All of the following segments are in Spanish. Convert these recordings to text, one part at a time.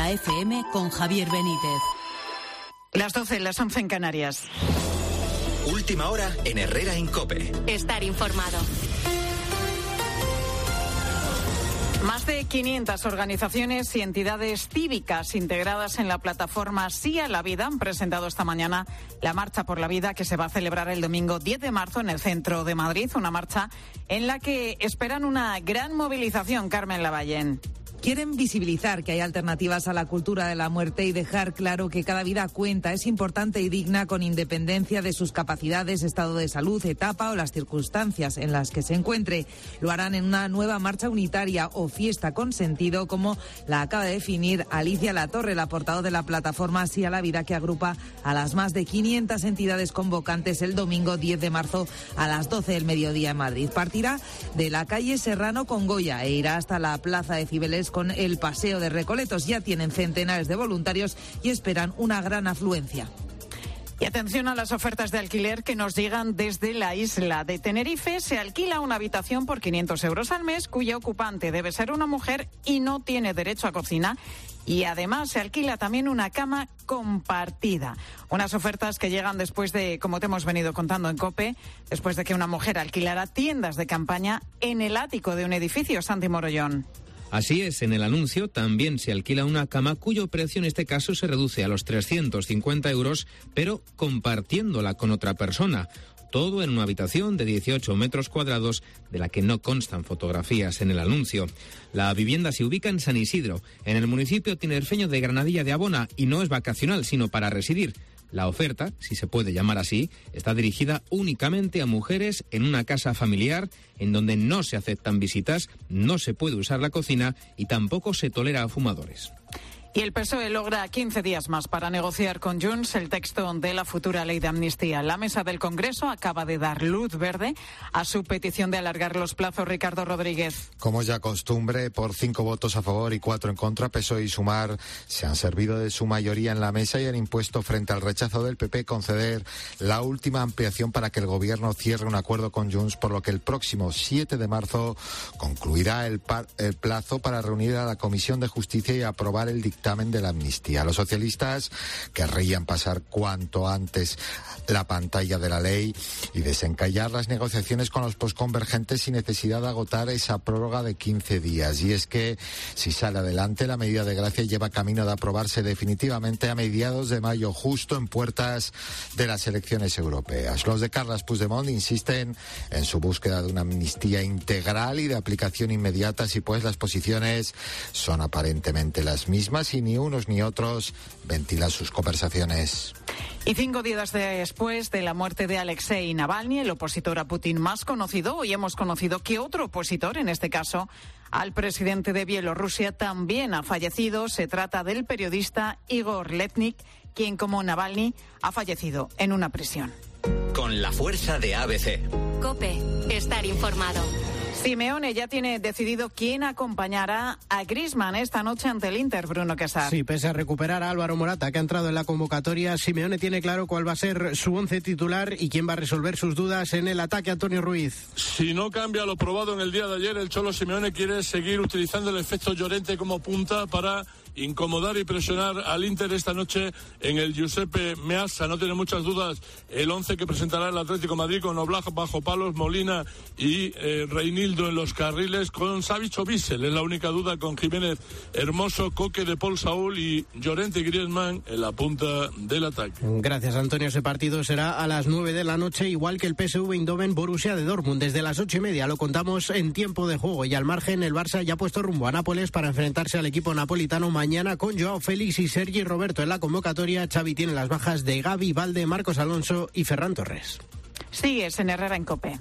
la FM con Javier Benítez. Las 12, las 11 en Canarias. Última hora en Herrera en COPE. Estar informado. Más de 500 organizaciones y entidades cívicas integradas en la plataforma Sí a la Vida han presentado esta mañana la Marcha por la Vida, que se va a celebrar el domingo 10 de marzo en el centro de Madrid. Una marcha en la que esperan una gran movilización. Carmen Lavallén. Quieren visibilizar que hay alternativas a la cultura de la muerte y dejar claro que cada vida cuenta, es importante y digna con independencia de sus capacidades, estado de salud, etapa o las circunstancias en las que se encuentre. Lo harán en una nueva marcha unitaria o fiesta con sentido, como la acaba de definir Alicia Latorre, la portavoz de la plataforma Sí a la Vida, que agrupa a las más de 500 entidades convocantes el domingo 10 de marzo a las 12 del mediodía en Madrid. Partirá de la calle Serrano con Goya e irá hasta la Plaza de Cibeles con el Paseo de Recoletos. Ya tienen centenares de voluntarios y esperan una gran afluencia. Y atención a las ofertas de alquiler que nos llegan desde la isla de Tenerife. Se alquila una habitación por 500 euros al mes, cuya ocupante debe ser una mujer y no tiene derecho a cocina. Y además se alquila también una cama compartida. Unas ofertas que llegan después de, como te hemos venido contando en COPE, después de que una mujer alquilara tiendas de campaña en el ático de un edificio. Santi Morollón. Así es, en el anuncio también se alquila una cama cuyo precio en este caso se reduce a los 350 euros, pero compartiéndola con otra persona. Todo en una habitación de 18 metros cuadrados, de la que no constan fotografías en el anuncio. La vivienda se ubica en San Isidro, en el municipio tinerfeño de Granadilla de Abona, y no es vacacional, sino para residir. La oferta, si se puede llamar así, está dirigida únicamente a mujeres en una casa familiar en donde no se aceptan visitas, no se puede usar la cocina y tampoco se tolera a fumadores. Y el PSOE logra 15 días más para negociar con Junts el texto de la futura ley de amnistía. La mesa del Congreso acaba de dar luz verde a su petición de alargar los plazos. Ricardo Rodríguez. Como ya costumbre, por 5 votos a favor y 4 en contra, PSOE y Sumar se han servido de su mayoría en la mesa y han impuesto, frente al rechazo del PP, conceder la última ampliación para que el Gobierno cierre un acuerdo con Junts, por lo que el próximo 7 de marzo concluirá el plazo para reunir a la Comisión de Justicia y aprobar el dictamen de la amnistía. Los socialistas querrían pasar cuanto antes la pantalla de la ley y desencallar las negociaciones con los posconvergentes sin necesidad de agotar esa prórroga de 15 días. Y es que, si sale adelante, la medida de gracia lleva camino de aprobarse definitivamente a mediados de mayo, justo en puertas de las elecciones europeas. Los de Carles Puigdemont insisten en su búsqueda de una amnistía integral y de aplicación inmediata, si pues las posiciones son aparentemente las mismas y ni unos ni otros ventilan sus conversaciones. Y 5 días después de la muerte de Alexei Navalny, el opositor a Putin más conocido, hoy hemos conocido que otro opositor, en este caso al presidente de Bielorrusia, también ha fallecido. Se trata del periodista Igor Letnik, quien, como Navalny, ha fallecido en una prisión. Con la fuerza de ABC. COPE, estar informado. Simeone ya tiene decidido quién acompañará a Griezmann esta noche ante el Inter, Bruno Quesar. Sí, pese a recuperar a Álvaro Morata, que ha entrado en la convocatoria, Simeone tiene claro cuál va a ser su once titular y quién va a resolver sus dudas en el ataque. Antonio Ruiz. Si no cambia lo probado en el día de ayer, el Cholo Simeone quiere seguir utilizando el efecto Llorente como punta para incomodar y presionar al Inter esta noche en el Giuseppe Meazza. No tiene muchas dudas el 11 que presentará el Atlético de Madrid, con Oblak bajo palos, Molina y Reinildo en los carriles, con Savic o Bissell, es la única duda, con Jiménez, Hermoso, Coque, De Paul, Saúl y Llorente y Griezmann en la punta del ataque. Gracias, Antonio. Ese partido será a las 9 de la noche, igual que el PSV Eindhoven Borussia de Dortmund. Desde las 8:30 lo contamos en tiempo de juego, y al margen el Barça ya ha puesto rumbo a Nápoles para enfrentarse al equipo napolitano mañana, con Joao Félix y Sergi Roberto en la convocatoria. Xavi tiene las bajas de Gavi, Valde, Marcos Alonso y Ferran Torres. Sigues en Herrera en COPE.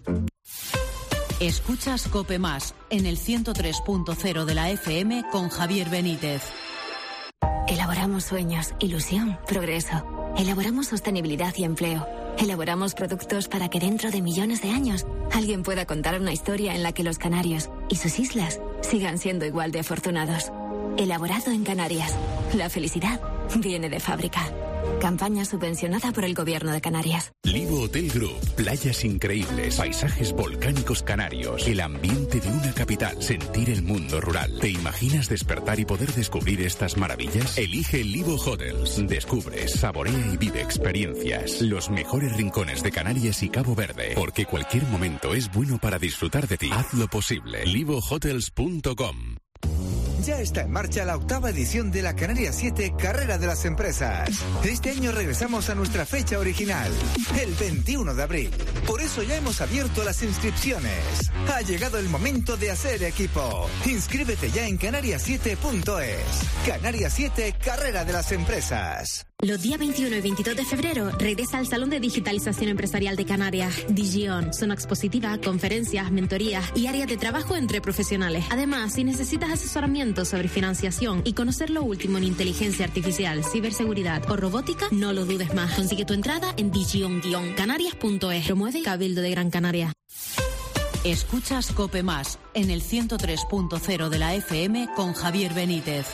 Escuchas COPE Más en el 103.0 de la FM con Javier Benítez. Elaboramos sueños, ilusión, progreso. Elaboramos sostenibilidad y empleo. Elaboramos productos para que dentro de millones de años alguien pueda contar una historia en la que los canarios y sus islas sigan siendo igual de afortunados. elaborado en Canarias. La felicidad viene de fábrica. Campaña subvencionada por el Gobierno de Canarias. Livo Hotel Group. Playas increíbles, paisajes volcánicos canarios, el ambiente de una capital, sentir el mundo rural. ¿Te imaginas despertar y poder descubrir estas maravillas? Elige Livo Hotels. Descubre, saborea y vive experiencias. Los mejores rincones de Canarias y Cabo Verde. Porque cualquier momento es bueno para disfrutar de ti. Hazlo posible. LivoHotels.com. Ya está en marcha la 8ª edición de la Canarias 7 Carrera de las Empresas. Este año regresamos a nuestra fecha original, el 21 de abril. Por eso ya hemos abierto las inscripciones. Ha llegado el momento de hacer equipo. Inscríbete ya en canarias7.es. Canarias 7 Carrera de las Empresas. Los días 21 y 22 de febrero regresa al Salón de Digitalización Empresarial de Canarias, Digion. Zona expositiva, conferencias, mentorías y áreas de trabajo entre profesionales. Además, si necesitas asesoramiento sobre financiación y conocer lo último en inteligencia artificial, ciberseguridad o robótica, no lo dudes más. Consigue tu entrada en digion-canarias.es. Promueve Cabildo de Gran Canaria. Escuchas COPE Más en el 103.0 de la FM con Javier Benítez.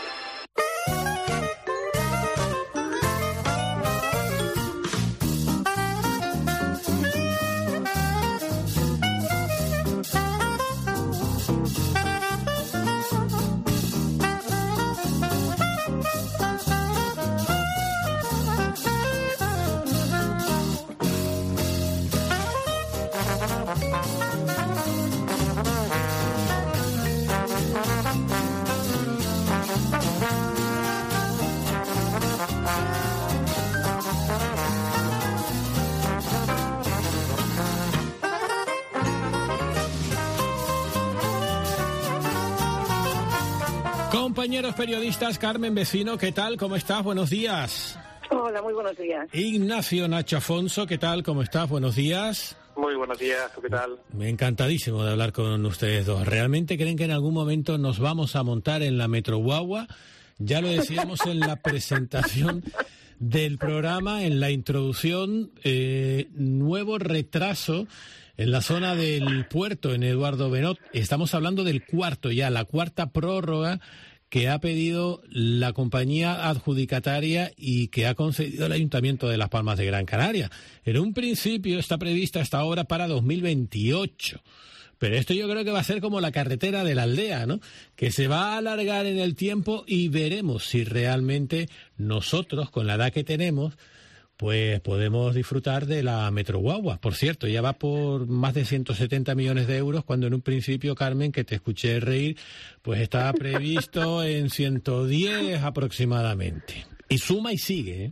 Compañeros periodistas, Carmen Vecino, ¿qué tal? ¿Cómo estás? Buenos días. Hola, muy buenos días. Ignacio Nacho Afonso, ¿qué tal? ¿Cómo estás? Buenos días. Muy buenos días, ¿qué tal? Encantadísimo de hablar con ustedes dos. ¿Realmente creen que en algún momento nos vamos a montar en la Metro Guagua? Ya lo decíamos en la presentación del programa, en la introducción, nuevo retraso en la zona del puerto, en Eduardo Benot. Estamos hablando del la cuarta prórroga que ha pedido la compañía adjudicataria y que ha concedido el Ayuntamiento de Las Palmas de Gran Canaria. En un principio está prevista esta obra para 2028. Pero esto yo creo que va a ser como la carretera de la aldea, ¿no? Que se va a alargar en el tiempo y veremos si realmente nosotros, con la edad que tenemos, pues podemos disfrutar de la Metro Guagua. Por cierto, ya va por más de 170 millones de euros, cuando en un principio, Carmen, que te escuché reír, pues estaba previsto en 110 aproximadamente. Y suma y sigue, ¿eh?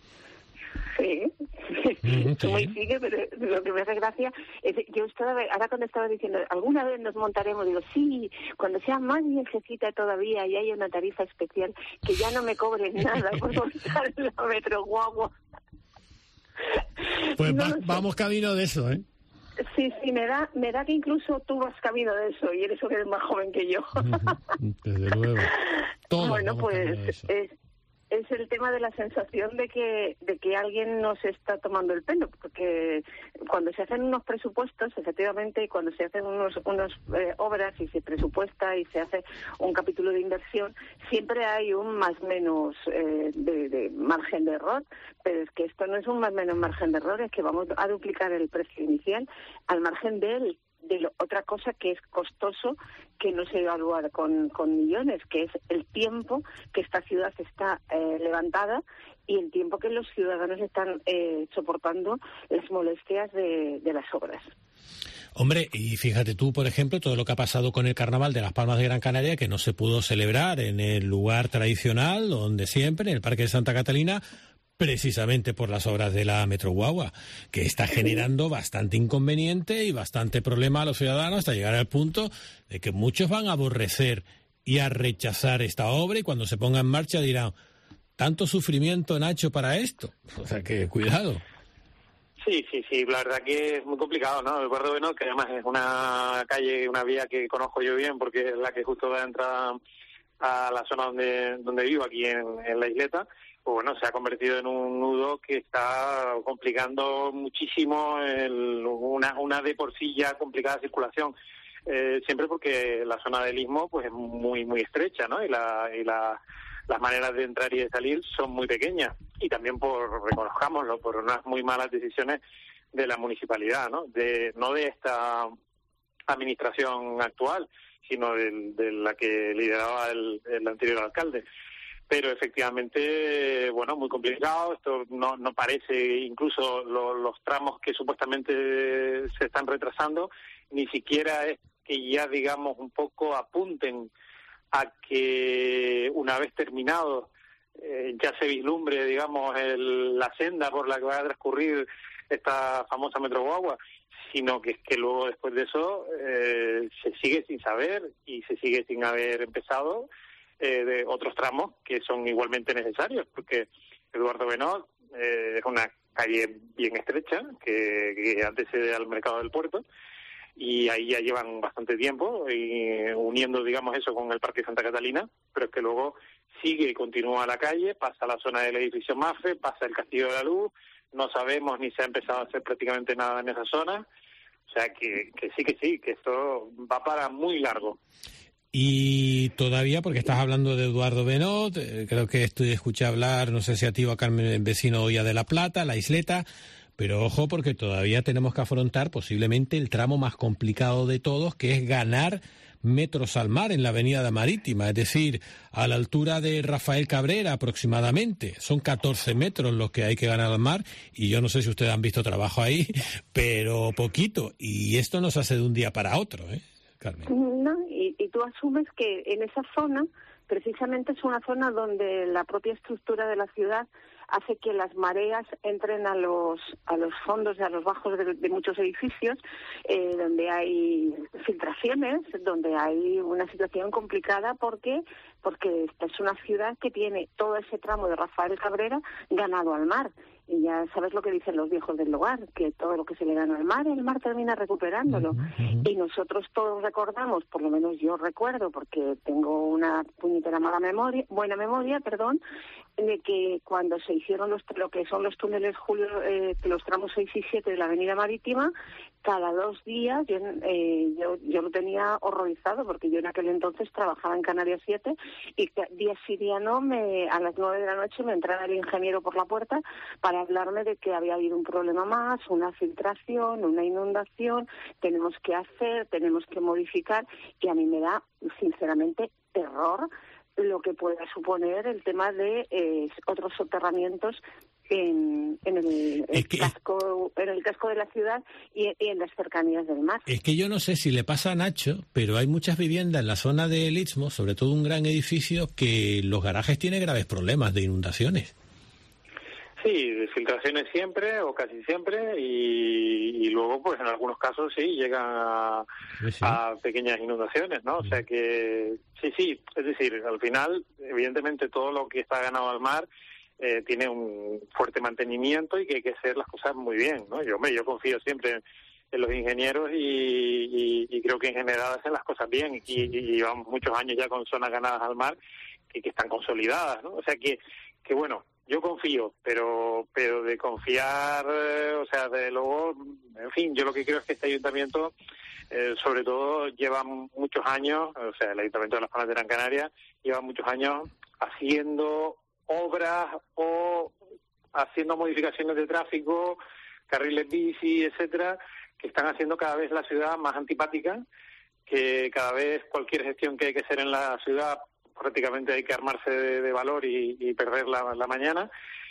Sí. Suma y sigue, pero lo que me hace gracia es que yo ahora cuando estaba diciendo, alguna vez nos montaremos, digo, sí, cuando sea más viejecita todavía y haya una tarifa especial, que ya no me cobren nada por montar en la Metro Guagua. Pues no vamos camino de eso, ¿eh? Sí, me da que incluso tú vas camino de eso, y eres más joven que yo. Desde luego. Bueno, pues es el tema de la sensación de que alguien nos está tomando el pelo, porque cuando se hacen unos presupuestos, efectivamente, y cuando se hacen unas obras y se presupuesta y se hace un capítulo de inversión, siempre hay un más menos de margen de error, pero es que esto no es un más menos margen de error, es que vamos a duplicar el precio inicial al margen de otra cosa que es costoso, que no se evalúa con millones, que es el tiempo que esta ciudad está levantada y el tiempo que los ciudadanos están soportando las molestias de las obras. Hombre, y fíjate tú, por ejemplo, todo lo que ha pasado con el Carnaval de Las Palmas de Gran Canaria, que no se pudo celebrar en el lugar tradicional, donde siempre, en el Parque de Santa Catalina, precisamente por las obras de la Metro Guagua, que está generando bastante inconveniente y bastante problema a los ciudadanos, hasta llegar al punto de que muchos van a aborrecer y a rechazar esta obra, y cuando se ponga en marcha dirán, ¿tanto sufrimiento, Nacho, para esto? O sea que cuidado. Sí, la verdad que es muy complicado, ¿no? El Eduardo Benot, que además es una calle, una vía que conozco yo bien, porque es la que justo da entrada a la zona donde vivo, aquí en la isleta. Pues bueno, se ha convertido en un nudo que está complicando muchísimo una de por sí ya complicada circulación. siempre porque la zona del Istmo pues es muy muy estrecha, ¿no? Y las maneras de entrar y de salir son muy pequeñas, y también reconozcámoslo, por unas muy malas decisiones de la municipalidad, ¿no? No de esta administración actual, sino de la que lideraba el anterior alcalde. Pero efectivamente, bueno, muy complicado. Esto no parece, incluso los tramos que supuestamente se están retrasando, ni siquiera es que ya, digamos, un poco apunten a que una vez terminado ya se vislumbre, digamos, la senda por la que va a transcurrir esta famosa Metro Guagua, sino que es que luego, después de eso, se sigue sin saber y se sigue sin haber empezado de otros tramos que son igualmente necesarios, porque Eduardo Benot es una calle bien estrecha que antecede al mercado del puerto, y ahí ya llevan bastante tiempo y uniendo, digamos, eso con el Parque Santa Catalina, pero es que luego sigue y continúa la calle, pasa la zona del edificio MAFE, pasa el Castillo de la Luz, no sabemos ni se ha empezado a hacer prácticamente nada en esa zona, o sea que esto va para muy largo. Y todavía, porque estás hablando de Eduardo Benot, creo que escuché hablar, no sé si a ti o a Carmen Vecino oía de La Plata, la isleta, pero ojo, porque todavía tenemos que afrontar posiblemente el tramo más complicado de todos, que es ganar metros al mar en la avenida Marítima, es decir, a la altura de Rafael Cabrera aproximadamente. Son 14 metros los que hay que ganar al mar, y yo no sé si ustedes han visto trabajo ahí, pero poquito, y esto no se hace de un día para otro, Carmen. No, y tú asumes que en esa zona, precisamente es una zona donde la propia estructura de la ciudad hace que las mareas entren a los fondos y a los bajos de muchos edificios, donde hay filtraciones, donde hay una situación complicada porque esta es una ciudad que tiene todo ese tramo de Rafael Cabrera ganado al mar. Y ya sabes lo que dicen los viejos del lugar, que todo lo que se le gana al mar, el mar termina recuperándolo. Uh-huh. Y nosotros todos recordamos, por lo menos yo recuerdo, porque tengo una puñetera buena memoria, de que cuando se hicieron lo que son los túneles Julio, los tramos 6 y 7 de la avenida Marítima, cada 2 días yo lo tenía horrorizado, porque yo en aquel entonces trabajaba en Canarias 7 y día sí día no, a las 9 de la noche me entraba el ingeniero por la puerta para hablarme de que había habido un problema más, una filtración, una inundación, tenemos que modificar, y a mí me da sinceramente terror lo que pueda suponer el tema de otros soterramientos en el casco de la ciudad y en las cercanías del mar. Es que yo no sé si le pasa a Nacho, pero hay muchas viviendas en la zona del Istmo, sobre todo un gran edificio, que los garajes tienen graves problemas de inundaciones. Sí, filtraciones siempre o casi siempre, y luego pues en algunos casos sí llegan a pequeñas inundaciones, ¿no? O sea que sí, es decir, al final evidentemente todo lo que está ganado al mar tiene un fuerte mantenimiento y que hay que hacer las cosas muy bien, ¿no? Yo confío siempre en los ingenieros y creo que en general hacen las cosas bien, y llevamos muchos años ya con zonas ganadas al mar que están consolidadas, ¿no? O sea que bueno, yo confío, pero de confiar, o sea, de luego, en fin, yo lo que creo es que este ayuntamiento, sobre todo, lleva muchos años, o sea, el Ayuntamiento de Las Palmas de Gran Canaria lleva muchos años haciendo obras o haciendo modificaciones de tráfico, carriles bici, etcétera, que están haciendo cada vez la ciudad más antipática, que cada vez cualquier gestión que hay que hacer en la ciudad prácticamente hay que armarse de valor y perder la mañana,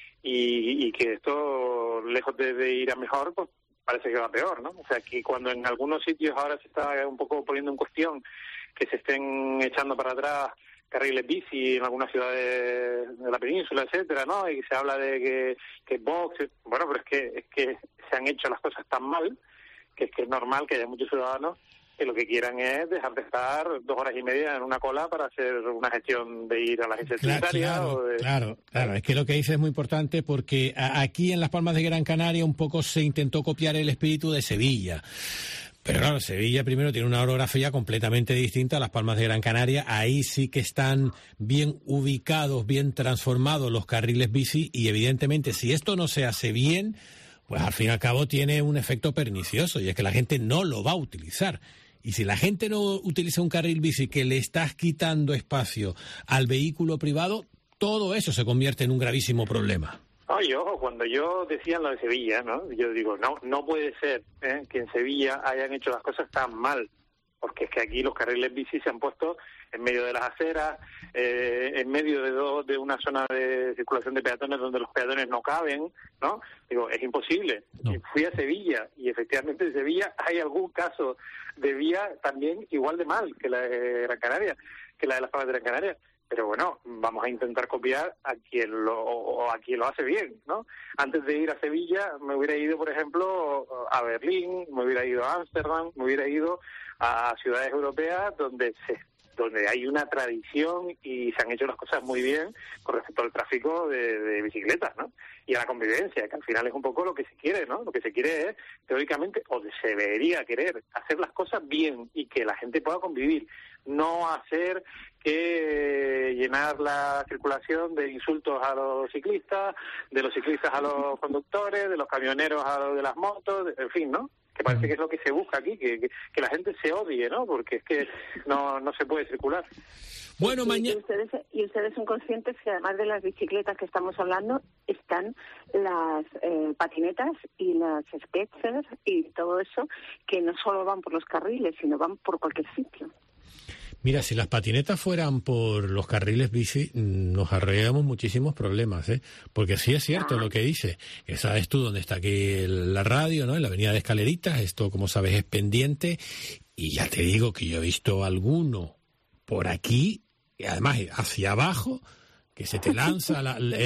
y que esto, lejos de ir a mejor, pues parece que va peor, ¿no? O sea, que cuando en algunos sitios ahora se está un poco poniendo en cuestión que se estén echando para atrás carriles bici en algunas ciudades de la península, etcétera, ¿no? Y se habla de que Vox, bueno, pero es que se han hecho las cosas tan mal que es normal que haya muchos ciudadanos que lo que quieran es dejar de estar 2 horas y media en una cola para hacer una gestión de ir a la agencia tributaria. Claro, es que lo que dice es muy importante, porque aquí en Las Palmas de Gran Canaria un poco se intentó copiar el espíritu de Sevilla. Pero claro, Sevilla primero tiene una orografía completamente distinta a Las Palmas de Gran Canaria. Ahí sí que están bien ubicados, bien transformados los carriles bici, y evidentemente si esto no se hace bien, pues al fin y al cabo tiene un efecto pernicioso, y es que la gente no lo va a utilizar. Y si la gente no utiliza un carril bici que le estás quitando espacio al vehículo privado, todo eso se convierte en un gravísimo problema. Oye, ojo, cuando yo decía lo de Sevilla, ¿no? Yo digo, no puede ser que en Sevilla hayan hecho las cosas tan mal, porque es que aquí los carriles bici se han puesto en medio de las aceras, en medio de una zona de circulación de peatones donde los peatones no caben, ¿no? Digo, es imposible. No. Fui a Sevilla y efectivamente en Sevilla hay algún caso de vía también igual de mal que la de Gran Canaria, que la de las Palmas de Gran Canaria. Pero bueno, vamos a intentar copiar a quien lo hace bien, ¿no? Antes de ir a Sevilla me hubiera ido, por ejemplo, a Berlín, me hubiera ido a Ámsterdam, me hubiera ido a ciudades europeas donde hay una tradición y se han hecho las cosas muy bien con respecto al tráfico de bicicletas, ¿no? Y a la convivencia, que al final es un poco lo que se quiere, ¿no? Lo que se quiere es, teóricamente, o se debería querer, hacer las cosas bien y que la gente pueda convivir, no hacer que llenar la circulación de insultos a los ciclistas, de los ciclistas a los conductores, de los camioneros a los de las motos, en fin, ¿no? Que parece que es lo que se busca aquí, que la gente se odie, ¿no? Porque es que no se puede circular. Bueno, mañana... Y ustedes son conscientes que además de las bicicletas que estamos hablando, están las patinetas y las skaters y todo eso, que no solo van por los carriles, sino van por cualquier sitio. Mira, si las patinetas fueran por los carriles bici, nos ahorraríamos muchísimos problemas, ¿eh? Porque sí es cierto lo que dice. Que sabes tú dónde está aquí la radio, ¿no? En la avenida de Escaleritas. Esto, como sabes, es pendiente. Y ya te digo que yo he visto alguno por aquí, y además hacia abajo, que se te lanza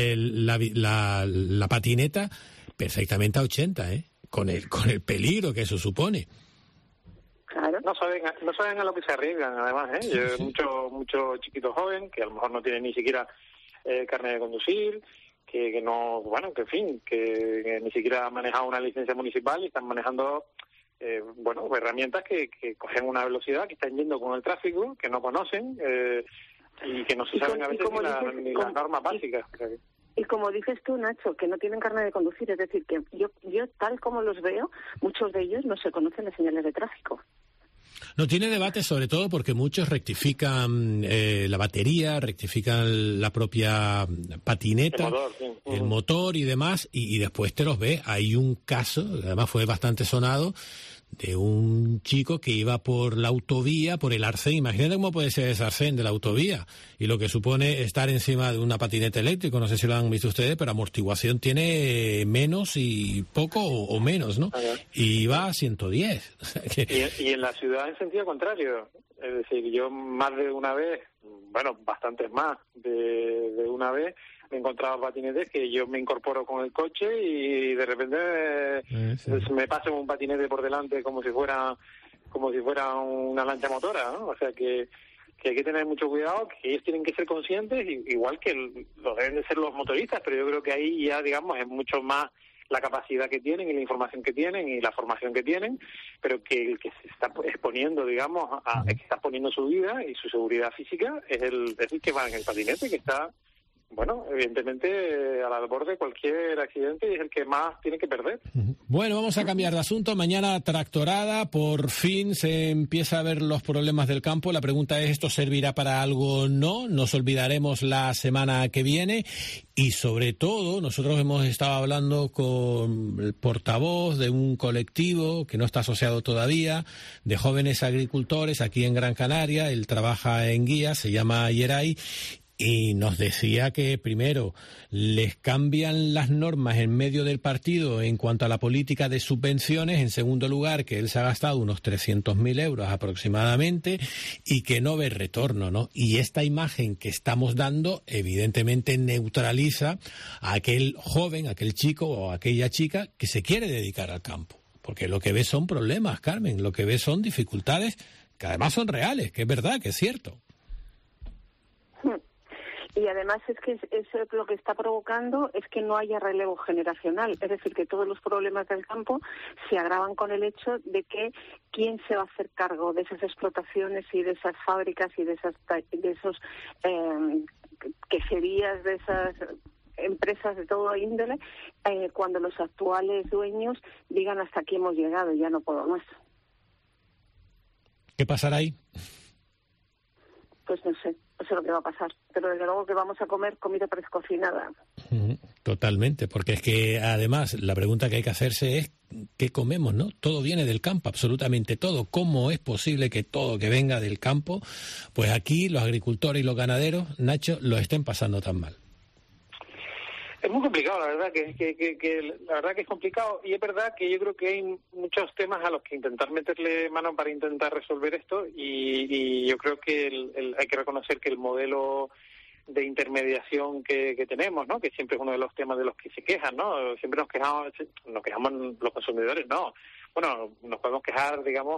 la patineta perfectamente a 80, ¿eh? Con el peligro que eso supone. Claro. No saben a lo que se arriesgan, además, ¿eh? Sí. Mucho chiquito joven que a lo mejor no tiene ni siquiera carnet de conducir, que no, bueno, que en fin, que ni siquiera han manejado una licencia municipal y están manejando, herramientas que cogen una velocidad, que están yendo con el tráfico, que no conocen y que no se saben a veces ni las normas básicas. Y como dices tú, Nacho, que no tienen carnet de conducir, es decir, que yo tal como los veo, muchos de ellos no se conocen las señales de tráfico. No tiene debate, sobre todo porque muchos rectifican la batería, rectifican la propia patineta, el motor y demás, y después te los ves. Hay un caso, además fue bastante sonado, de un chico que iba por la autovía, por el arcén. Imagínate cómo puede ser ese arcén de la autovía y lo que supone estar encima de una patineta eléctrica. No sé si lo han visto ustedes, pero amortiguación tiene menos y poco o menos, ¿no? Y iba a 110. O sea que... y en la ciudad en sentido contrario. Es decir, yo más de una vez, bastantes más de una vez, me he encontrado patinetes que yo me incorporo con el coche y de repente me paso un patinete por delante como si fuera una lancha motora, ¿no? O sea que hay que tener mucho cuidado, que ellos tienen que ser conscientes, igual que lo deben de ser los motoristas, pero yo creo que ahí ya, digamos, es mucho más la capacidad que tienen y la información que tienen y la formación que tienen, pero que el que se está exponiendo, digamos, que está poniendo su vida y su seguridad física es el que va en el patinete, que está, evidentemente al borde de cualquier accidente y es el que más tiene que perder. Bueno, vamos a cambiar de asunto. Mañana tractorada, por fin se empieza a ver los problemas del campo. La pregunta es, ¿esto servirá para algo o no? Nos olvidaremos la semana que viene y sobre todo nosotros hemos estado hablando con el portavoz de un colectivo que no está asociado todavía, de jóvenes agricultores aquí en Gran Canaria. Él trabaja en guía, se llama Yeray. Y nos decía que primero les cambian las normas en medio del partido en cuanto a la política de subvenciones, en segundo lugar que él se ha gastado unos 300.000 euros aproximadamente y que no ve retorno, ¿no? Y esta imagen que estamos dando evidentemente neutraliza a aquel joven, aquel chico o aquella chica que se quiere dedicar al campo, porque lo que ve son problemas, Carmen, lo que ve son dificultades que además son reales, que es verdad, que es cierto. Y además es que eso lo que está provocando es que no haya relevo generacional. Es decir, que todos los problemas del campo se agravan con el hecho de que quién se va a hacer cargo de esas explotaciones y de esas fábricas y de esos queserías, de esas empresas de todo índole, cuando los actuales dueños digan hasta aquí hemos llegado, ya no puedo más. ¿Qué pasará ahí? Pues no sé lo que va a pasar, pero desde luego que vamos a comer comida precocinada. Totalmente, porque es que además la pregunta que hay que hacerse es ¿qué comemos, no? Todo viene del campo, absolutamente todo. ¿Cómo es posible que todo que venga del campo, pues aquí los agricultores y los ganaderos, Nacho, lo estén pasando tan mal? Es muy complicado, la verdad la verdad que es complicado, y es verdad que yo creo que hay muchos temas a los que intentar meterle mano para intentar resolver esto, y yo creo que hay que reconocer que el modelo de intermediación que tenemos, ¿no? Que siempre es uno de los temas de los que se quejan, ¿no? Siempre nos quejamos los consumidores, no. Bueno, nos podemos quejar, digamos,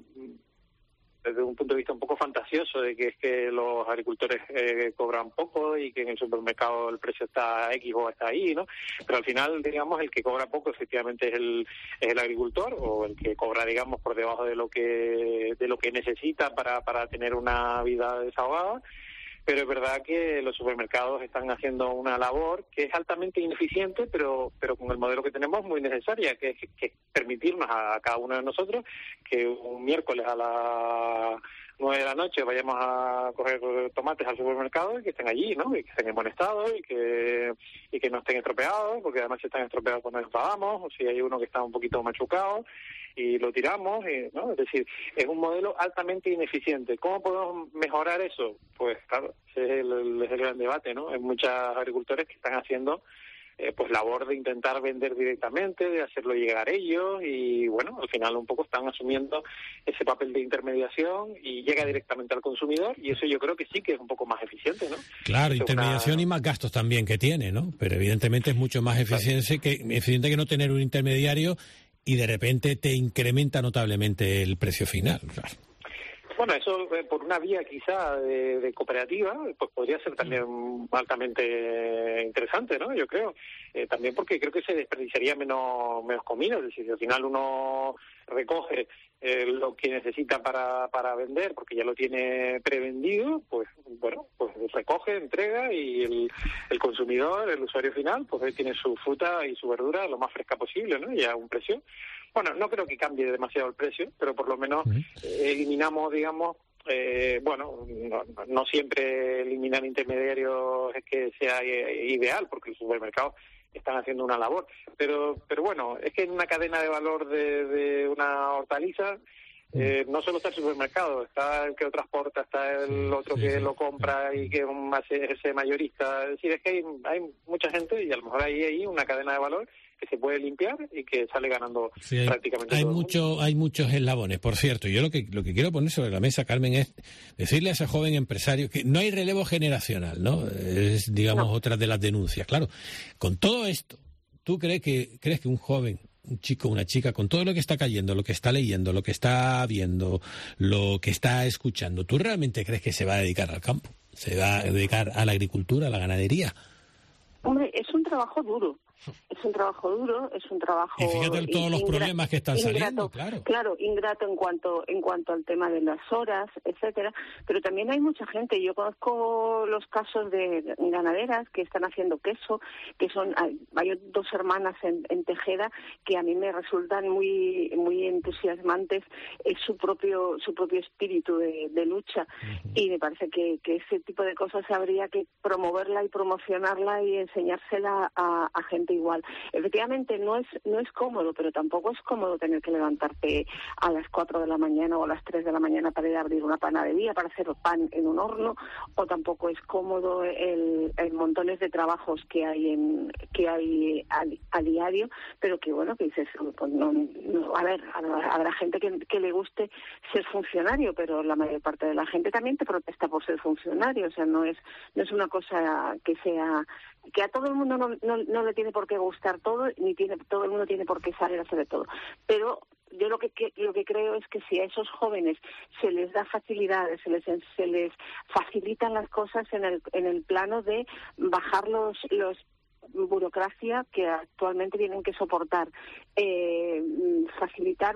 desde un punto de vista un poco fantasioso, de que es que los agricultores cobran poco y que en el supermercado el precio está X o está ahí, ¿no? Pero al final, digamos, el que cobra poco efectivamente es el agricultor, o el que cobra, digamos, por debajo de lo que necesita para tener una vida desahogada. Pero es verdad que los supermercados están haciendo una labor que es altamente ineficiente, pero con el modelo que tenemos muy necesaria, que es permitirnos a cada uno de nosotros que un miércoles a las 9 de la noche vayamos a coger tomates al supermercado y que estén allí, ¿no? Y que estén en buen estado y que no estén estropeados, porque además si están estropeados pues nos pagamos, o si hay uno que está un poquito machucado y lo tiramos, ¿no? Es decir, es un modelo altamente ineficiente. ¿Cómo podemos mejorar eso? Pues claro, ese es el gran debate, ¿no? Hay muchos agricultores que están haciendo pues labor de intentar vender directamente, de hacerlo llegar ellos, y bueno, al final un poco están asumiendo ese papel de intermediación y llega directamente al consumidor, y eso yo creo que sí que es un poco más eficiente, ¿no? Claro, intermediación y más gastos también que tiene, ¿no? Pero evidentemente es mucho más eficiente que no tener un intermediario y de repente te incrementa notablemente el precio final, claro. Bueno, eso por una vía quizá de cooperativa, pues podría ser también altamente interesante, ¿no? Yo creo. También porque creo que se desperdiciaría menos comida, es decir, si al final uno recoge lo que necesita para vender, porque ya lo tiene prevendido, pues bueno, pues recoge, entrega, y el consumidor, el usuario final, pues tiene su fruta y su verdura lo más fresca posible, ¿no? Y a un precio. Bueno, no creo que cambie demasiado el precio, pero por lo menos eliminamos, digamos, no siempre eliminar intermediarios es que sea ideal, porque los supermercados están haciendo una labor. Pero bueno, es que en una cadena de valor de una hortaliza, no solo está el supermercado, está el que lo transporta, está el otro que lo compra y que es ese mayorista. Es decir, es que hay mucha gente, y a lo mejor hay una cadena de valor que se puede limpiar y que sale ganando prácticamente todo. Hay muchos eslabones, por cierto. Yo lo que quiero poner sobre la mesa, Carmen, es decirle a ese joven empresario que no hay relevo generacional, ¿no? Es, digamos, otra de las denuncias. Claro, con todo esto, ¿tú crees que un joven, un chico, una chica, con todo lo que está cayendo, lo que está leyendo, lo que está viendo, lo que está escuchando, ¿tú realmente crees que se va a dedicar al campo? ¿Se va a dedicar a la agricultura, a la ganadería? Hombre, es un trabajo duro. Es un trabajo duro, es un trabajo... Y fíjate todos los problemas que están saliendo, claro. Claro, ingrato en cuanto al tema de las horas, etcétera, pero también hay mucha gente. Yo conozco los casos de ganaderas que están haciendo queso, que hay dos hermanas en Tejeda que a mí me resultan muy muy entusiasmantes, es su propio espíritu de lucha, y me parece que ese tipo de cosas habría que promoverla y promocionarla y enseñársela a gente igual. Efectivamente no es cómodo, pero tampoco es cómodo tener que levantarte a las 4 de la mañana o a las 3 de la mañana para ir a abrir una panadería, para hacer pan en un horno, o tampoco es cómodo el montones de trabajos que hay a diario, pero que bueno, que dices, pues habrá gente que le guste ser funcionario, pero la mayor parte de la gente también te protesta por ser funcionario, o sea, no es una cosa que a todo el mundo no le tiene por qué gustar todo, ni todo el mundo tiene por qué saber hacer de todo. Pero yo lo que creo es que si a esos jóvenes se les da facilidades, se les facilitan las cosas en el plano de bajar los burocracia que actualmente tienen que soportar, facilitar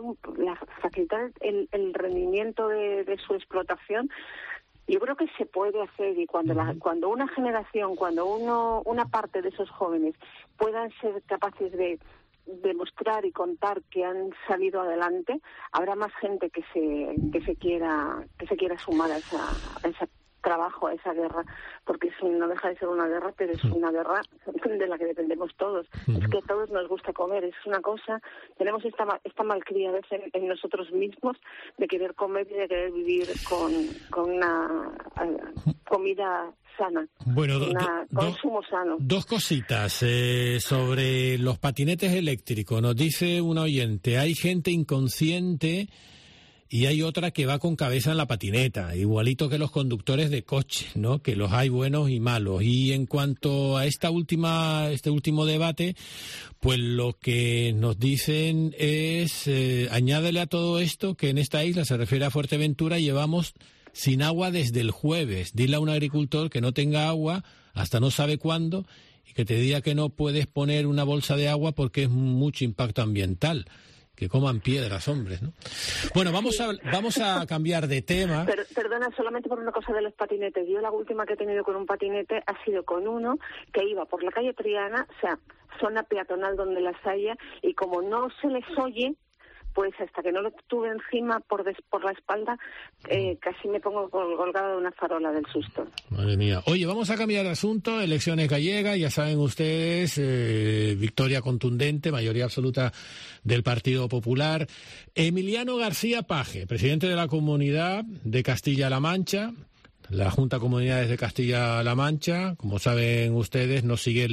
el rendimiento de su explotación. Yo creo que se puede hacer, y cuando una generación, una parte de esos jóvenes puedan ser capaces de demostrar y contar que han salido adelante, habrá más gente que se quiera sumar a ese trabajo, a esa guerra, porque no deja de ser una guerra, pero es una guerra de la que dependemos todos. Es que a todos nos gusta comer, es una cosa, tenemos esta malcriadez en nosotros mismos de querer comer y de querer vivir con una comida sana, bueno, consumo sano. Dos cositas sobre los patinetes eléctricos. Nos dice una oyente, hay gente inconsciente y hay otra que va con cabeza en la patineta, igualito que los conductores de coche, ¿no? Que los hay buenos y malos. Y en cuanto a este último debate, pues lo que nos dicen es, añádele a todo esto que en esta isla, se refiere a Fuerteventura, llevamos sin agua desde el jueves. Dile a un agricultor que no tenga agua hasta no sabe cuándo y que te diga que no puedes poner una bolsa de agua porque es mucho impacto ambiental. Que coman piedras, hombres, ¿no? Bueno, vamos a cambiar de tema. Perdona, solamente por una cosa de los patinetes. Yo la última que he tenido con un patinete ha sido con uno que iba por la calle Triana, o sea, zona peatonal donde las haya, y como no se les oye, pues hasta que no lo tuve encima por la espalda, casi me pongo colgada de una farola del susto. Madre mía. Oye, vamos a cambiar de asunto. Elecciones gallegas, ya saben ustedes, victoria contundente, mayoría absoluta del Partido Popular. Emiliano García Paje, presidente de la Comunidad de Castilla-La Mancha, la Junta de Comunidades de Castilla-La Mancha, como saben ustedes, no sigue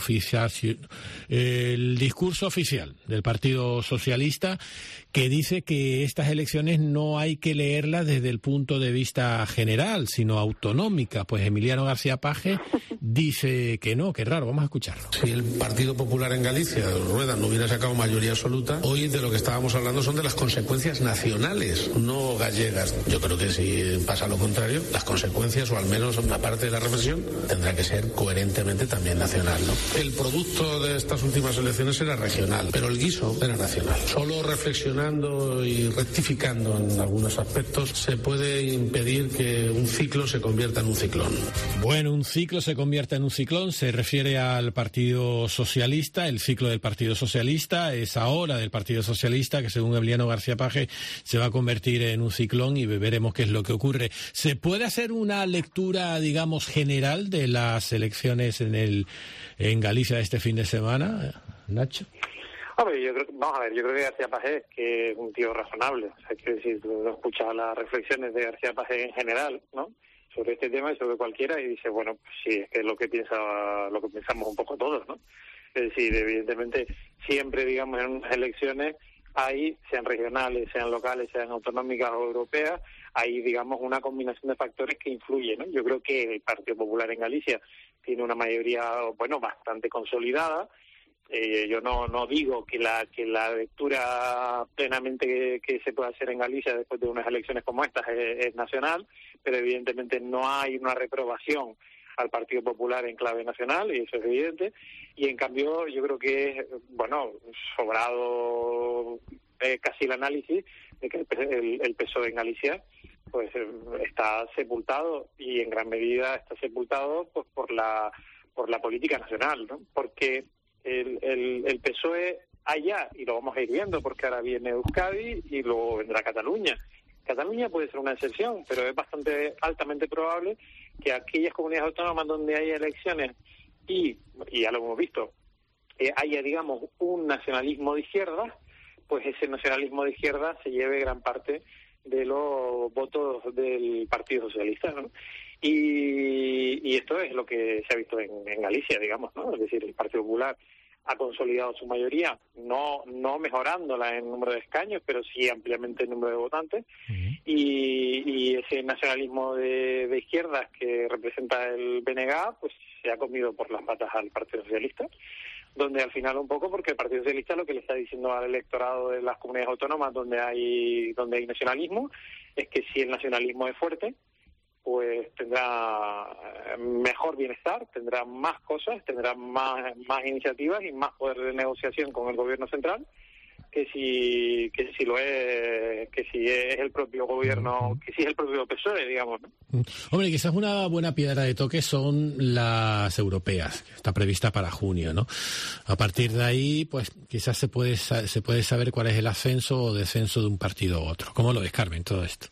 el discurso oficial del Partido Socialista, que dice que estas elecciones no hay que leerlas desde el punto de vista general, sino autonómica. Pues Emiliano García Paje dice que no, que raro, vamos a escucharlo. Si el Partido Popular en Galicia, Rueda, no hubiera sacado mayoría absoluta, hoy de lo que estábamos hablando son de las consecuencias nacionales, no gallegas. Yo creo que si pasa lo contrario, las consecuencias, o al menos una parte de la reflexión, tendrá que ser coherentemente también nacional, ¿no? El producto de estas últimas elecciones era regional, pero el guiso era nacional. Solo reflexionando y rectificando en algunos aspectos se puede impedir que un ciclo se convierta en un ciclón. Bueno, un ciclo se convierta en un ciclón, se refiere al Partido Socialista. El ciclo del Partido Socialista es ahora del Partido Socialista, que según Emiliano García Paje se va a convertir en un ciclón y veremos qué es lo que ocurre. ¿Se puede hacer una lectura, digamos, general de las elecciones en Galicia este fin de semana, Nacho? Hombre, yo creo que García Paje que es un tío razonable. O sea, quiero decir, tú escuchas las reflexiones de García Paje en general, ¿no?, sobre este tema y sobre cualquiera, y dice, bueno, pues sí, es que es lo que pensamos un poco todos, ¿no? Es decir, evidentemente, siempre, digamos, en unas elecciones hay, sean regionales, sean locales, sean autonómicas o europeas, hay, digamos, una combinación de factores que influyen, ¿no? Yo creo que el Partido Popular en Galicia tiene una mayoría, bueno, bastante consolidada. Yo no digo que la lectura plenamente que se puede hacer en Galicia después de unas elecciones como estas es nacional, pero evidentemente no hay una reprobación al Partido Popular en clave nacional, y eso es evidente, y en cambio yo creo que es, bueno, sobrado casi el análisis de que el PSOE en Galicia pues está sepultado, y en gran medida está sepultado pues por la política nacional, ¿no? Porque el PSOE allá, y lo vamos a ir viendo porque ahora viene Euskadi y luego vendrá Cataluña. Cataluña puede ser una excepción, pero es bastante altamente probable que aquellas comunidades autónomas donde haya elecciones y ya lo hemos visto, haya, digamos, un nacionalismo de izquierda, pues ese nacionalismo de izquierda se lleve gran parte de los votos del Partido Socialista, ¿no? Y esto es lo que se ha visto en Galicia, digamos, ¿no? Es decir, el Partido Popular ha consolidado su mayoría, no mejorándola en número de escaños, pero sí ampliamente en número de votantes, y ese nacionalismo de izquierdas que representa el BNG, pues se ha comido por las patas al Partido Socialista, donde al final un poco, porque el Partido Socialista lo que le está diciendo al electorado de las comunidades autónomas donde hay nacionalismo es que si el nacionalismo es fuerte, pues tendrá mejor bienestar, tendrá más cosas, tendrá más iniciativas y más poder de negociación con el gobierno central, que si lo es, que si es el propio gobierno, que si es el propio PSOE, digamos, ¿no? Hombre, quizás una buena piedra de toque son las europeas, que está prevista para junio, ¿no? A partir de ahí, pues quizás se puede saber cuál es el ascenso o descenso de un partido u otro. ¿Cómo lo ves, Carmen, todo esto?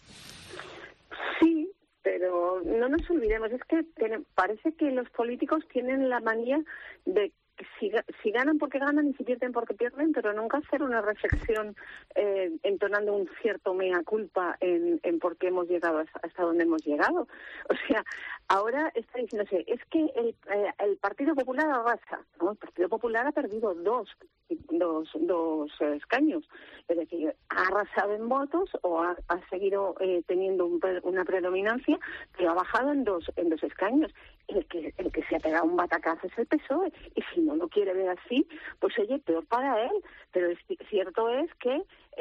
Sí, pero no nos olvidemos, es que parece que los políticos tienen la manía de si ganan porque ganan y si pierden porque pierden, pero nunca hacer una reflexión entonando un cierto mea culpa en por qué hemos llegado hasta donde hemos llegado. O sea, ahora está diciéndose, es que el Partido Popular arrasa. No, el Partido Popular ha perdido dos escaños. Es decir, ha arrasado en votos o ha seguido teniendo una predominancia, pero ha bajado en dos escaños. El que se ha pegado un batacazo es el PSOE, y si no lo quiere ver así, pues oye, peor para él. Pero cierto es que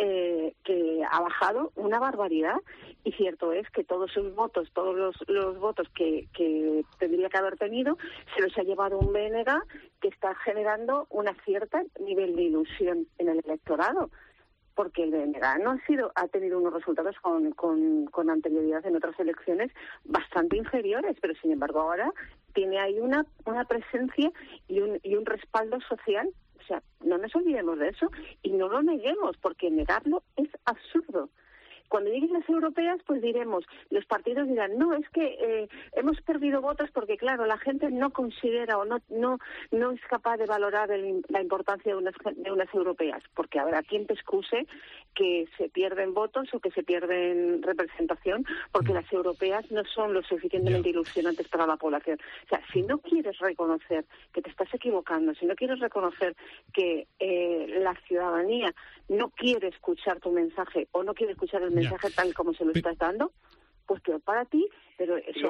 ha bajado una barbaridad, y cierto es que todos sus votos, todos los votos que tendría que haber tenido, se los ha llevado un BNG que está generando una cierta nivel de ilusión en el electorado, porque el BNG ha tenido unos resultados con anterioridad en otras elecciones bastante inferiores, pero sin embargo ahora tiene ahí una presencia y un respaldo social. O sea, no nos olvidemos de eso y no lo neguemos, porque negarlo es absurdo. Cuando lleguen las europeas, pues diremos, los partidos dirán, no, es que hemos perdido votos porque, claro, la gente no considera o no es capaz de valorar la importancia de unas europeas, porque habrá quien te excuse que se pierden votos o que se pierden representación porque las europeas no son lo suficientemente ilusionantes para la población. O sea, si no quieres reconocer que te estás equivocando, si no quieres reconocer que la ciudadanía no quiere escuchar tu mensaje o no quiere escuchar el mensaje tal como se lo estás dando, pues peor para ti, pero eso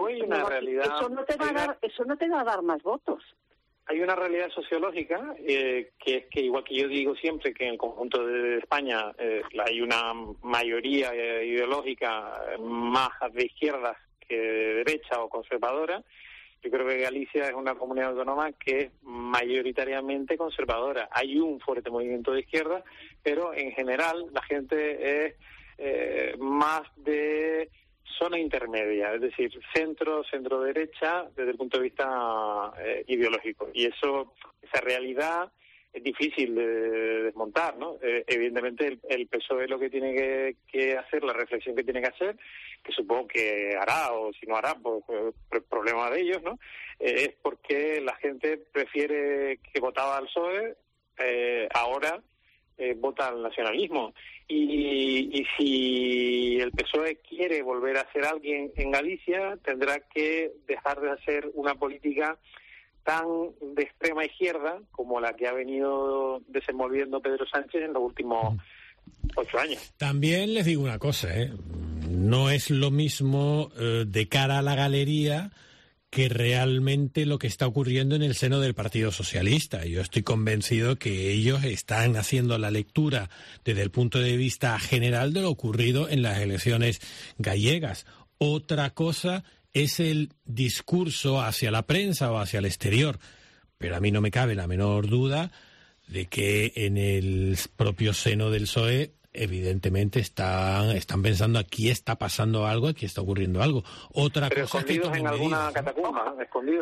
no te va a dar más votos. Hay una realidad sociológica que es que, igual que yo digo siempre que en el conjunto de España hay una mayoría ideológica más de izquierdas que de derecha o conservadora, yo creo que Galicia es una comunidad autónoma que es mayoritariamente conservadora. Hay un fuerte movimiento de izquierda, pero en general la gente es más de zona intermedia, es decir, centro-derecha desde el punto de vista ideológico. Y esa realidad es difícil de desmontar, ¿no? Evidentemente el PSOE lo que tiene que hacer, la reflexión que tiene que hacer, que supongo que hará, o si no hará, pues problema de ellos, ¿no? Es porque la gente prefiere que votaba al PSOE, ahora vota al nacionalismo. Y si el PSOE quiere volver a ser alguien en Galicia, tendrá que dejar de hacer una política tan de extrema izquierda como la que ha venido desenvolviendo Pedro Sánchez en los últimos 8 años. También les digo una cosa, no es lo mismo de cara a la galería que realmente lo que está ocurriendo en el seno del Partido Socialista. Yo estoy convencido que ellos están haciendo la lectura desde el punto de vista general de lo ocurrido en las elecciones gallegas. Otra cosa es el discurso hacia la prensa o hacia el exterior, pero a mí no me cabe la menor duda de que en el propio seno del PSOE evidentemente están pensando, aquí está pasando algo, aquí está ocurriendo algo. Otra pero cosa escondidos es que en alguna catacumba,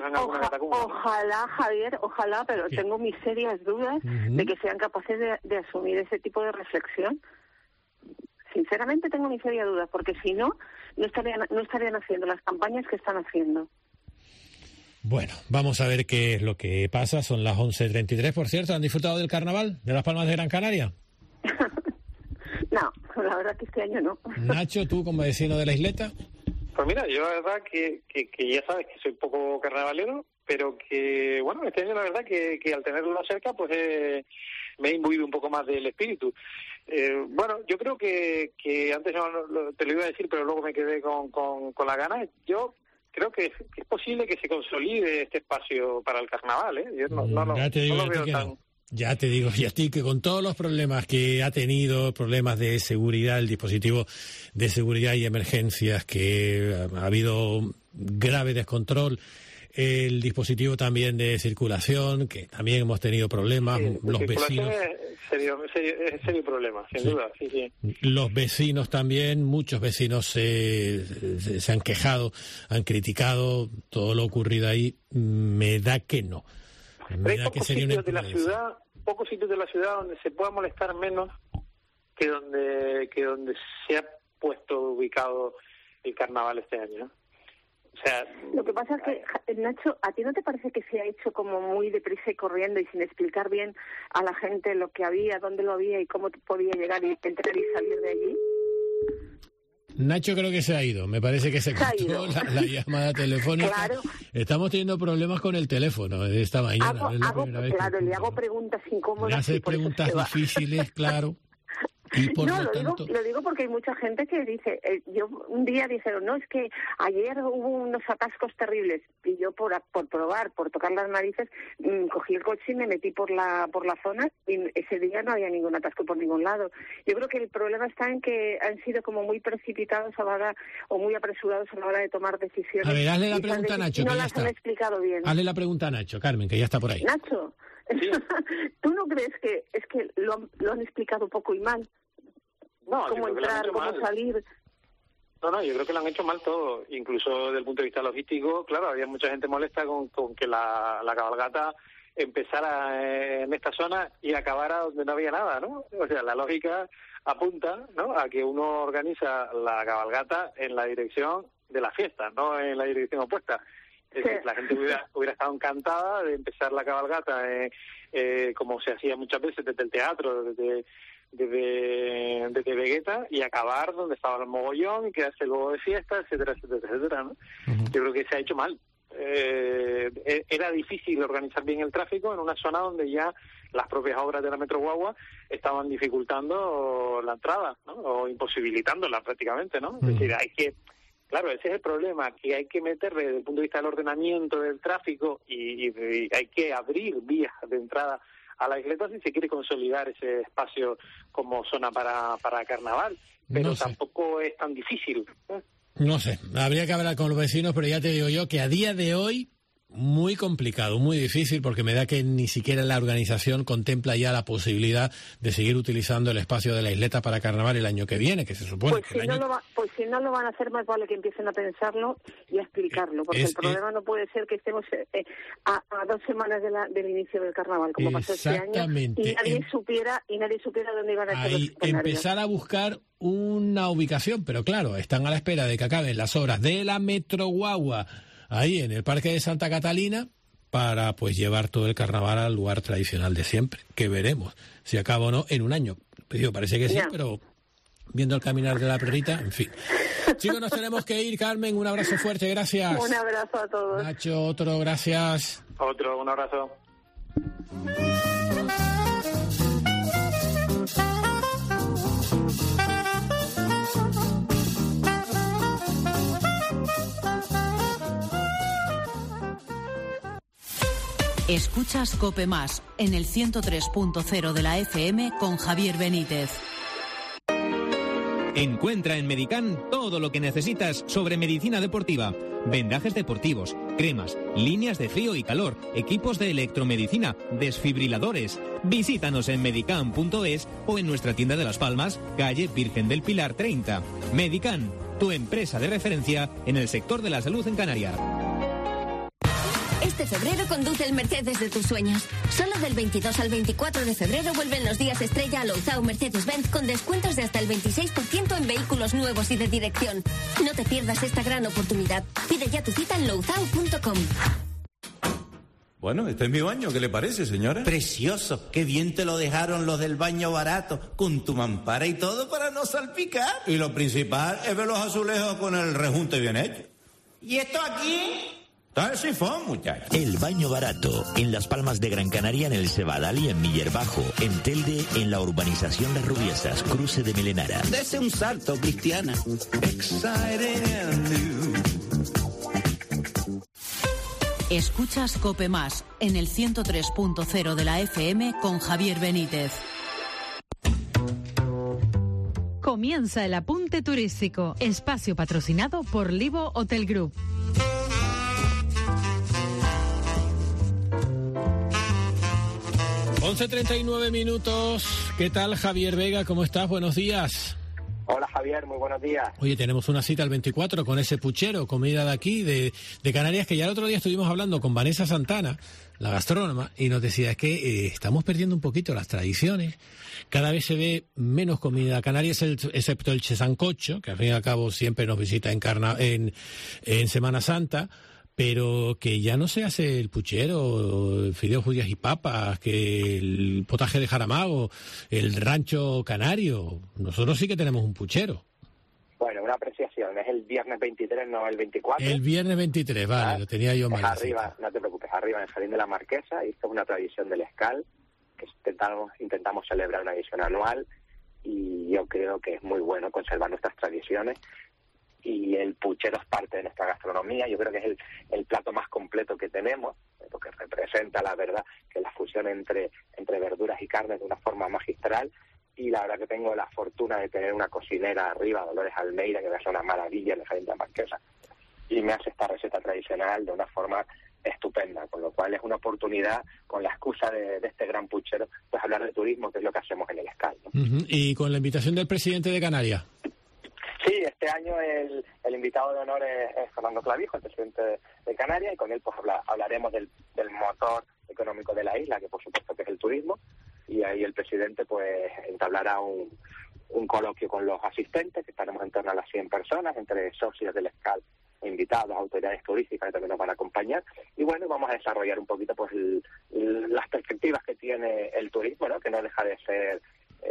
Ojalá, Javier, ojalá, pero tengo mis serias dudas de que sean capaces de asumir ese tipo de reflexión. Sinceramente tengo mis serias dudas, porque si no estarían haciendo las campañas que están haciendo. Bueno, vamos a ver qué es lo que pasa. Son las 11:33, por cierto. ¿Han disfrutado del carnaval de Las Palmas de Gran Canaria? No, la verdad que este año no. Nacho, tú como vecino de la isleta. Pues mira, yo la verdad que ya sabes que soy poco carnavalero, pero que, bueno, este año la verdad que al tenerlo cerca, pues me he imbuido un poco más del espíritu. Bueno, yo creo que antes te lo iba a decir, pero luego me quedé con la gana. Yo creo que es posible que se consolide este espacio para el carnaval, ¿eh? Yo no lo veo tan... Ya te digo, y a ti que con todos los problemas que ha tenido, problemas de seguridad, el dispositivo de seguridad y emergencias, que ha habido grave descontrol el dispositivo también de circulación, que también hemos tenido problemas, los vecinos... Es serio problema, sin duda, sí. Los vecinos también, muchos vecinos se han quejado, han criticado todo lo ocurrido ahí. Me da que no. Hay pocos sitios de la ciudad donde se pueda molestar menos que donde se ha ubicado el carnaval este año, ¿no? O sea, lo que pasa es que, Nacho, ¿a ti no te parece que se ha hecho como muy deprisa y corriendo y sin explicar bien a la gente lo que había, dónde lo había y cómo podía llegar y entrar y salir de allí? Nacho creo que se ha ido. Me parece que se cortó la llamada telefónica. Claro. Estamos teniendo problemas con el teléfono esta mañana. Le hago preguntas incómodas. Le haces preguntas difíciles, claro. Y lo digo porque hay mucha gente que dice, yo un día dijeron, no, es que ayer hubo unos atascos terribles, y yo por probar, por tocar las narices, cogí el coche y me metí por la zona, y ese día no había ningún atasco por ningún lado. Yo creo que el problema está en que han sido como muy precipitados a la hora, o muy apresurados a la hora de tomar decisiones. A ver, hazle la pregunta a Nacho, no que ya las está. Han explicado bien. Hazle la pregunta a Nacho, Carmen, que ya está por ahí. Nacho, ¿sí? ¿Tú no crees que es que lo han explicado poco y mal? No, cómo entrar, cómo salir. No, yo creo que lo han hecho mal todo, incluso desde el punto de vista logístico. Claro, había mucha gente molesta con que la cabalgata empezara en esta zona y acabara donde no había nada, ¿no? O sea, la lógica apunta, ¿no?, a que uno organiza la cabalgata en la dirección de la fiesta, no en la dirección opuesta. Es decir, la gente hubiera estado encantada de empezar la cabalgata como se hacía muchas veces desde el teatro, desde Vegueta, y acabar donde estaba el mogollón y quedarse luego de fiesta, etcétera, ¿no? Yo creo que se ha hecho mal. Era difícil organizar bien el tráfico en una zona donde ya las propias obras de la Metro Guagua estaban dificultando la entrada, ¿no?, o imposibilitándola prácticamente, ¿no? Es decir, claro, ese es el problema, que hay que meterle desde el punto de vista del ordenamiento del tráfico y hay que abrir vías de entrada a la isleta si se quiere consolidar ese espacio como zona para carnaval, pero tampoco es tan difícil. No sé, habría que hablar con los vecinos, pero ya te digo yo que a día de hoy muy complicado, muy difícil, porque me da que ni siquiera la organización contempla ya la posibilidad de seguir utilizando el espacio de la isleta para carnaval el año que viene, que se supone que si no lo van a hacer, más vale que empiecen a pensarlo y a explicarlo, porque el problema no puede ser que estemos a 2 semanas del inicio del carnaval, como pasó este año, y nadie supiera dónde iban a estar los escenarios. Empezar a buscar una ubicación, pero claro, están a la espera de que acaben las obras de la Metro Guagua ahí en el Parque de Santa Catalina para pues llevar todo el carnaval al lugar tradicional de siempre, que veremos si acaba o no en un año. Parece que sí, pero viendo el caminar de la perrita, en fin. Chicos, nos tenemos que ir. Carmen, un abrazo fuerte, gracias. Un abrazo a todos. Nacho, otro, gracias. Un abrazo. Escuchas COPE Más en el 103.0 de la FM con Javier Benítez. Encuentra en Medican todo lo que necesitas sobre medicina deportiva. Vendajes deportivos, cremas, líneas de frío y calor, equipos de electromedicina, desfibriladores. Visítanos en medican.es o en nuestra tienda de Las Palmas, calle Virgen del Pilar 30. Medican, tu empresa de referencia en el sector de la salud en Canarias. Este febrero conduce el Mercedes de tus sueños. Solo del 22 al 24 de febrero vuelven los días estrella a Louzao Mercedes-Benz con descuentos de hasta el 26% en vehículos nuevos y de dirección. No te pierdas esta gran oportunidad. Pide ya tu cita en louzao.com. Bueno, este es mi baño, ¿qué le parece, señora? Precioso, qué bien te lo dejaron los del baño barato, con tu mampara y todo para no salpicar. Y lo principal es ver los azulejos con el rejunte bien hecho. ¿Y esto aquí? Está el sifón, muchacho. El baño barato, en Las Palmas de Gran Canaria, en el Cebadal y en Miller Bajo. En Telde, en la urbanización Las Rubiesas, cruce de Melenara. Dese un salto, Cristiana. Escuchas COPE Más en el 103.0 de la FM con Javier Benítez. Comienza el apunte turístico, espacio patrocinado por Livo Hotel Group. 11:39 minutos. ¿Qué tal, Javier Vega? ¿Cómo estás? Buenos días. Hola, Javier, muy buenos días. Oye, tenemos una cita el 24 con ese puchero, comida de aquí, de Canarias, que ya el otro día estuvimos hablando con Vanessa Santana, la gastrónoma, y nos decía que estamos perdiendo un poquito las tradiciones. Cada vez se ve menos comida canaria, excepto el chesancocho, que al fin y al cabo siempre nos visita en Semana Santa, pero que ya no se hace el puchero, el fideo, judías y papas, que el potaje de jaramago, el rancho canario. Nosotros sí que tenemos un puchero. Bueno, una apreciación. Es el viernes 23, no el 24. El viernes 23, vale, lo tenía yo mal. Arriba, no te preocupes, arriba en el Jardín de la Marquesa, y esto es una tradición del Escal, que intentamos celebrar una edición anual, y yo creo que es muy bueno conservar nuestras tradiciones. Y el puchero es parte de nuestra gastronomía. Yo creo que es el plato más completo que tenemos, porque representa, la verdad, que la fusión entre verduras y carnes de una forma magistral. Y la verdad que tengo la fortuna de tener una cocinera arriba, Dolores Almeida, que me hace una maravilla en el Jardín de la Marquesa, y me hace esta receta tradicional de una forma estupenda, con lo cual es una oportunidad, con la excusa de este gran puchero, pues hablar de turismo, que es lo que hacemos en el Escal, ¿no? Y con la invitación del presidente de Canarias. Sí, este año el invitado de honor es Fernando Clavijo, el presidente de Canarias, y con él pues hablaremos del motor económico de la isla, que por supuesto que es el turismo, y ahí el presidente pues entablará un coloquio con los asistentes, que estaremos en torno a las 100 personas, entre socios del Escal e invitados, autoridades turísticas que también nos van a acompañar, y bueno, vamos a desarrollar un poquito pues las perspectivas que tiene el turismo, ¿no? Que no deja de ser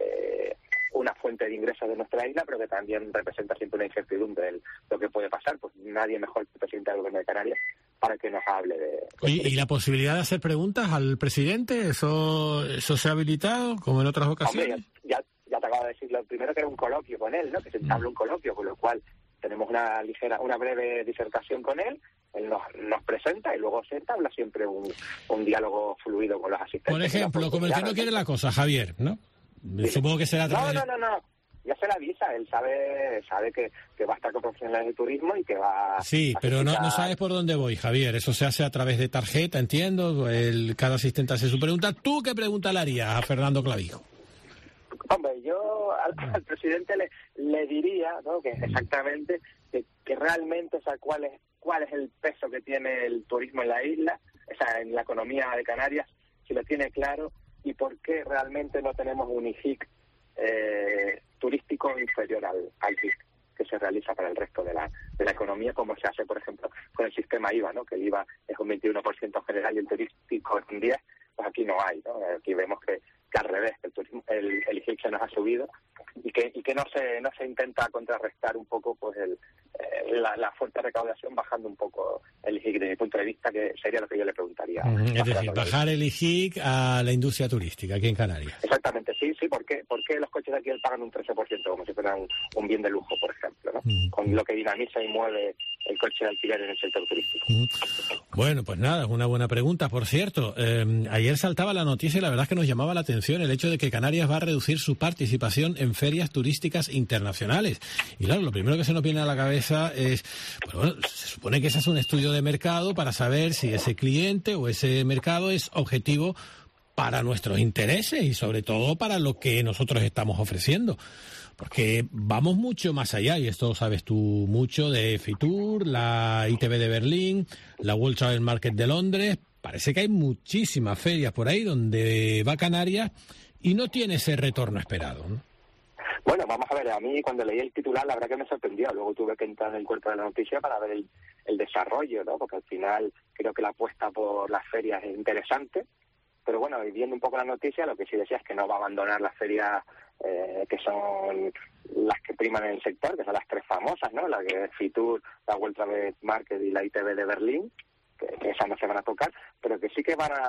una fuente de ingresos de nuestra isla, pero que también representa siempre una incertidumbre de lo que puede pasar. Pues nadie mejor que el presidente del Gobierno de Canarias para que nos hable de... Oye, ¿y la posibilidad de hacer preguntas al presidente? ¿Eso se ha habilitado, como en otras ocasiones? Hombre, ya te acabo de decir, lo primero que era un coloquio con él, ¿no? Que se entabla un coloquio, con lo cual tenemos una breve disertación con él. Él nos presenta y luego se entabla siempre un diálogo fluido con los asistentes. Por ejemplo, como el que no quiere la cosa, Javier, ¿no? Supongo que será... No. Ya se le avisa, él sabe que va a estar con profesionales de turismo y que va... Sí, pero no sabes por dónde voy, Javier. Eso se hace a través de tarjeta, entiendo. Cada asistente hace su pregunta. ¿Tú qué pregunta le harías a Fernando Clavijo? Hombre, yo al presidente le diría, ¿no? Que exactamente que realmente, o sea, cuál es el peso que tiene el turismo en la isla, o sea, en la economía de Canarias, si lo tiene claro, y por qué realmente no tenemos un IGIC turístico inferior al IGIC que se realiza para el resto de la economía, como se hace, por ejemplo, con el sistema IVA, ¿no? Que el IVA es un 21% general y el turístico es un 10%, pues aquí no hay, ¿no? Aquí vemos que al revés, el IGIC se nos ha subido y que no se intenta contrarrestar un poco pues la fuerte recaudación bajando un poco el IGIC. Desde mi punto de vista, que sería lo que yo le preguntaría. Es decir, bajar el IGIC a la industria turística aquí en Canarias. Exactamente, sí, ¿por qué los coches de aquí pagan un 13%, como si fueran un bien de lujo, por ejemplo, ¿no? Con lo que dinamiza y mueve el coche de alquiler en el sector turístico. Bueno, pues nada, es una buena pregunta. Por cierto, ayer saltaba la noticia y la verdad es que nos llamaba la atención el hecho de que Canarias va a reducir su participación en ferias turísticas internacionales. Y claro, lo primero que se nos viene a la cabeza es, bueno, se supone que ese es un estudio de mercado para saber si ese cliente o ese mercado es objetivo para nuestros intereses y sobre todo para lo que nosotros estamos ofreciendo. Porque vamos mucho más allá, y esto sabes tú mucho, de Fitur, la ITB de Berlín, la World Travel Market de Londres. Parece que hay muchísimas ferias por ahí donde va Canarias y no tiene ese retorno esperado, ¿no? Bueno, vamos a ver, a mí cuando leí el titular la verdad que me sorprendió, luego tuve que entrar en el cuerpo de la noticia para ver el desarrollo, ¿no? Porque al final creo que la apuesta por las ferias es interesante, pero bueno, viendo un poco la noticia, lo que sí decía es que no va a abandonar las ferias que son las que priman en el sector, que son las tres famosas, ¿no? La que es Fitur, la World Travel Market y la ITB de Berlín, que esas no se van a tocar, pero que sí que van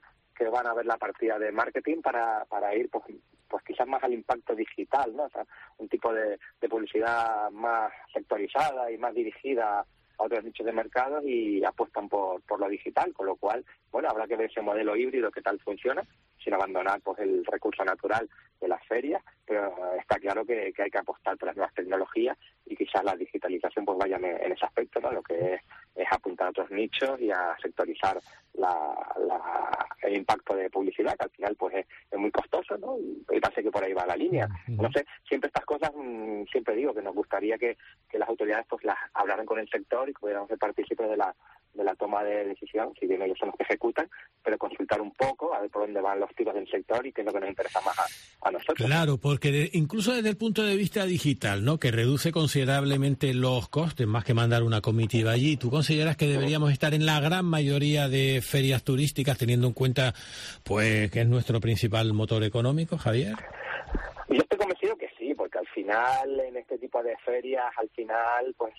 a ver la partida de marketing para ir pues quizás más al impacto digital, ¿no? O sea, un tipo de publicidad más sectorizada y más dirigida a otros nichos de mercado y apuestan por lo digital, con lo cual, bueno, habrá que ver ese modelo híbrido qué tal funciona, sin abandonar pues el recurso natural de las ferias, pero está claro que hay que apostar por las nuevas tecnologías y quizás la digitalización pues vaya en ese aspecto, ¿no? Lo que es apuntar a otros nichos y a sectorizar el impacto de publicidad, que al final pues es muy costoso, ¿no? Y parece que por ahí va la línea. No sé, siempre estas cosas, siempre digo que nos gustaría que las autoridades pues las hablaran con el sector y que pudiéramos ser partícipes de la toma de decisión, si bien ellos son los que ejecutan, pero consultar un poco, a ver por dónde van los tiros del sector y qué es lo que nos interesa más a nosotros. Claro, porque incluso desde el punto de vista digital, ¿no?, que reduce considerablemente los costes, más que mandar una comitiva allí, ¿tú consideras que deberíamos estar en la gran mayoría de ferias turísticas, teniendo en cuenta pues que es nuestro principal motor económico, Javier? Yo estoy convencido que sí, porque al final en este tipo de ferias, al final pues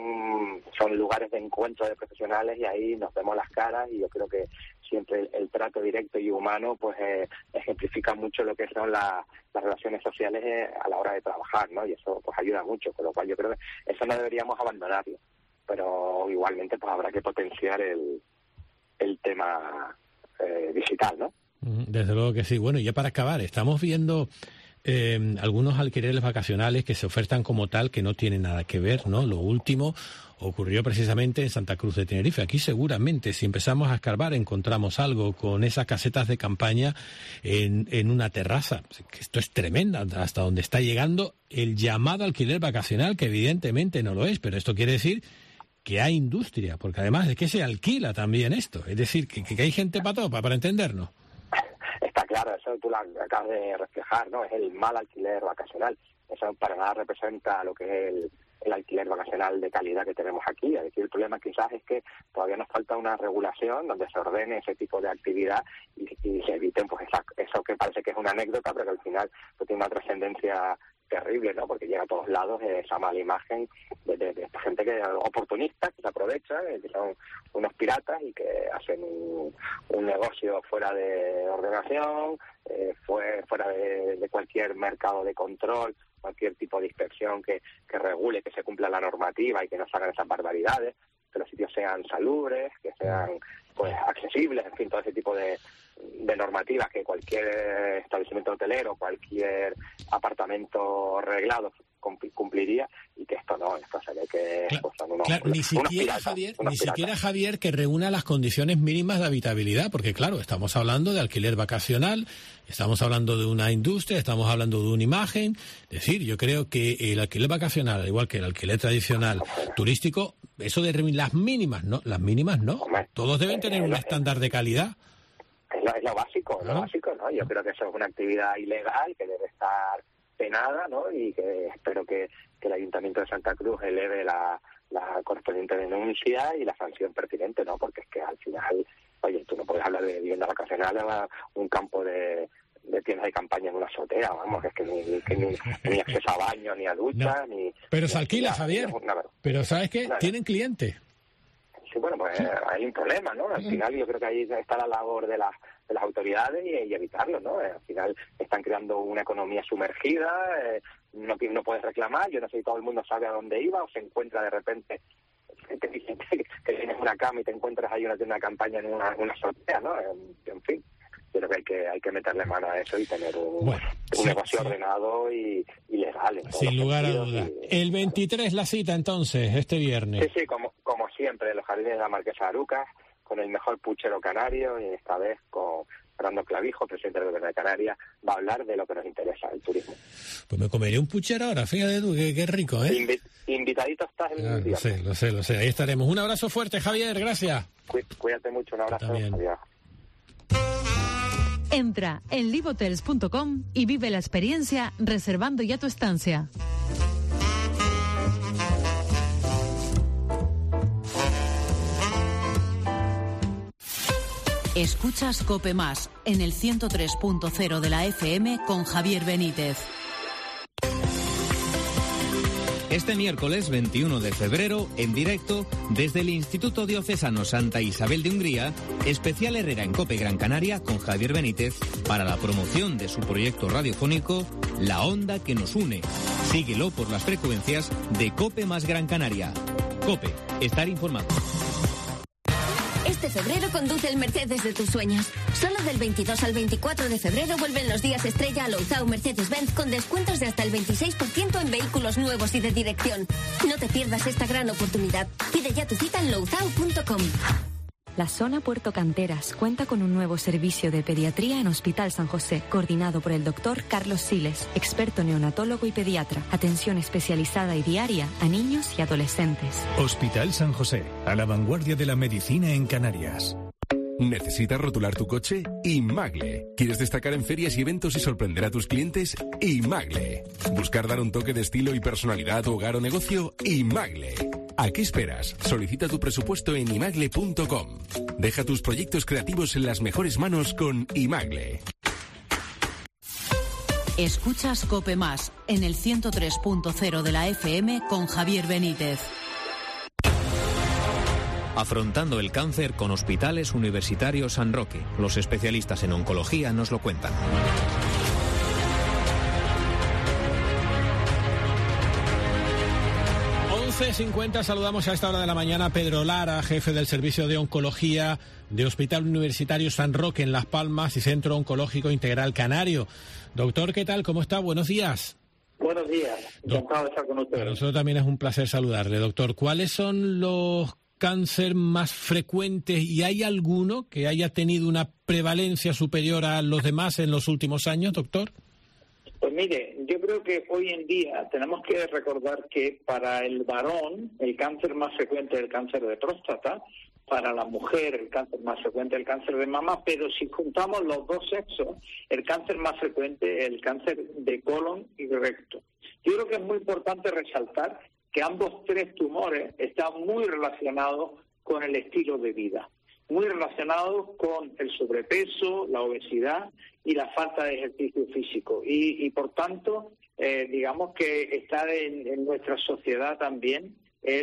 son lugares de encuentro de profesionales y ahí nos vemos las caras, y yo creo que siempre el trato directo y humano pues ejemplifica mucho lo que son las relaciones sociales a la hora de trabajar, ¿no? Y eso pues ayuda mucho, con lo cual yo creo que eso no deberíamos abandonarlo, pero igualmente pues habrá que potenciar el tema digital, ¿no? Desde luego que sí. Bueno, y ya para acabar, estamos viendo algunos alquileres vacacionales que se ofertan como tal, que no tienen nada que ver, ¿no? Lo último ocurrió precisamente en Santa Cruz de Tenerife. Aquí seguramente, si empezamos a escarbar, encontramos algo con esas casetas de campaña en una terraza. Esto es tremendo, hasta donde está llegando el llamado alquiler vacacional, que evidentemente no lo es, pero esto quiere decir que hay industria, porque además es que se alquila también esto. Es decir, que hay gente para todo, para entendernos. Está claro, eso tú lo acabas de reflejar, ¿no? Es el mal alquiler vacacional. Eso para nada representa lo que es el alquiler vacacional de calidad que tenemos aquí. Es decir, el problema quizás es que todavía nos falta una regulación donde se ordene ese tipo de actividad y se eviten pues eso que parece que es una anécdota, pero que al final pues, tiene una trascendencia terrible, ¿no? Porque llega a todos lados esa mala imagen de esta gente que oportunista, que se aprovecha, que son unos piratas y que hacen un negocio fuera de ordenación, fuera de cualquier mercado de control, cualquier tipo de inspección que regule, que se cumpla la normativa y que no se hagan esas barbaridades, que los sitios sean salubres, que sean pues accesibles, en fin, todo ese tipo de normativas que cualquier establecimiento hotelero, cualquier apartamento arreglado cumpliría, y que esto no, esto se ve que son unos, ni siquiera Javier, que reúna las condiciones mínimas de habitabilidad, porque claro, estamos hablando de alquiler vacacional, estamos hablando de una industria, estamos hablando de una imagen. Es decir, yo creo que el alquiler vacacional, al igual que el alquiler tradicional turístico, eso de reunir las mínimas no, todos deben tener un estándar de calidad. Es lo básico, ¿no? Yo creo que eso es una actividad ilegal que debe estar penada, ¿no? Y que espero que el Ayuntamiento de Santa Cruz eleve la correspondiente denuncia y la sanción pertinente, ¿no? Porque es que al final, oye, tú no puedes hablar de vivienda vacacional a un campo de tiendas de campaña en una azotea, vamos, es que ni acceso a baño, ni a ducha, ni... Pero se alquila, Javier. Pero ¿sabes qué? Tienen clientes. Sí, bueno, pues hay un problema, ¿no? Al final yo creo que ahí está la labor de las autoridades y evitarlo, ¿no? Al final están creando una economía sumergida, no puedes reclamar, yo no sé si todo el mundo sabe a dónde iba o se encuentra de repente te dicen que tienes una cama y te encuentras ahí una tienda de campaña en una azotea, ¿no? En fin, yo creo que hay que meterle mano a eso y tener un negocio ordenado y legal. Sin lugar a dudas. El 23 la cita entonces, este viernes. Sí, como siempre, en los jardines de la Marquesa de Arucas, con el mejor puchero canario, y esta vez con Fernando Clavijo, presidente del Gobierno de Canarias, va a hablar de lo que nos interesa, el turismo. Pues me comeré un puchero ahora, fíjate tú, qué rico, ¿eh? Invitadito estás el día. Lo sé, ahí estaremos. Un abrazo fuerte, Javier, gracias. Cuídate mucho, un abrazo. Adiós. Entra en livehotels.com y vive la experiencia reservando ya tu estancia. Escuchas COPE Más en el 103.0 de la FM con Javier Benítez. Este miércoles 21 de febrero, en directo, desde el Instituto Diocesano Santa Isabel de Hungría, especial Herrera en COPE Gran Canaria con Javier Benítez para la promoción de su proyecto radiofónico La Onda que nos une. Síguelo por las frecuencias de COPE Más Gran Canaria. COPE, estar informado. Este febrero conduce el Mercedes de tus sueños. Solo del 22 al 24 de febrero vuelven los días estrella a Louzao Mercedes-Benz con descuentos de hasta el 26% en vehículos nuevos y de dirección. No te pierdas esta gran oportunidad. Pide ya tu cita en louzao.com. La zona Puerto Canteras cuenta con un nuevo servicio de pediatría en Hospital San José, coordinado por el doctor Carlos Siles, experto neonatólogo y pediatra. Atención especializada y diaria a niños y adolescentes. Hospital San José, a la vanguardia de la medicina en Canarias. ¿Necesitas rotular tu coche? Imagle. ¿Quieres destacar en ferias y eventos y sorprender a tus clientes? Imagle. ¿Buscar dar un toque de estilo y personalidad a tu hogar o negocio? Imagle. ¿A qué esperas? Solicita tu presupuesto en imagle.com. Deja tus proyectos creativos en las mejores manos con Imagle. Escuchas COPE Más en el 103.0 de la FM con Javier Benítez. Afrontando el cáncer con Hospitales Universitarios San Roque. Los especialistas en oncología nos lo cuentan. 11:50, saludamos a esta hora de la mañana a Pedro Lara, jefe del Servicio de Oncología de Hospital Universitario San Roque en Las Palmas y Centro Oncológico Integral Canario. Doctor, ¿qué tal? ¿Cómo está? Buenos días. Buenos días, encantado de estar con ustedes. Para nosotros también es un placer saludarle, doctor. ¿Cuáles son los cáncer más frecuentes y hay alguno que haya tenido una prevalencia superior a los demás en los últimos años, doctor? Pues mire, yo creo que hoy en día tenemos que recordar que para el varón el cáncer más frecuente es el cáncer de próstata, para la mujer el cáncer más frecuente es el cáncer de mama, pero si juntamos los dos sexos, el cáncer más frecuente es el cáncer de colon y recto. Yo creo que es muy importante resaltar que ambos tres tumores están muy relacionados con el estilo de vida, muy relacionados con el sobrepeso, la obesidad y la falta de ejercicio físico. Y por tanto, digamos que está en nuestra sociedad también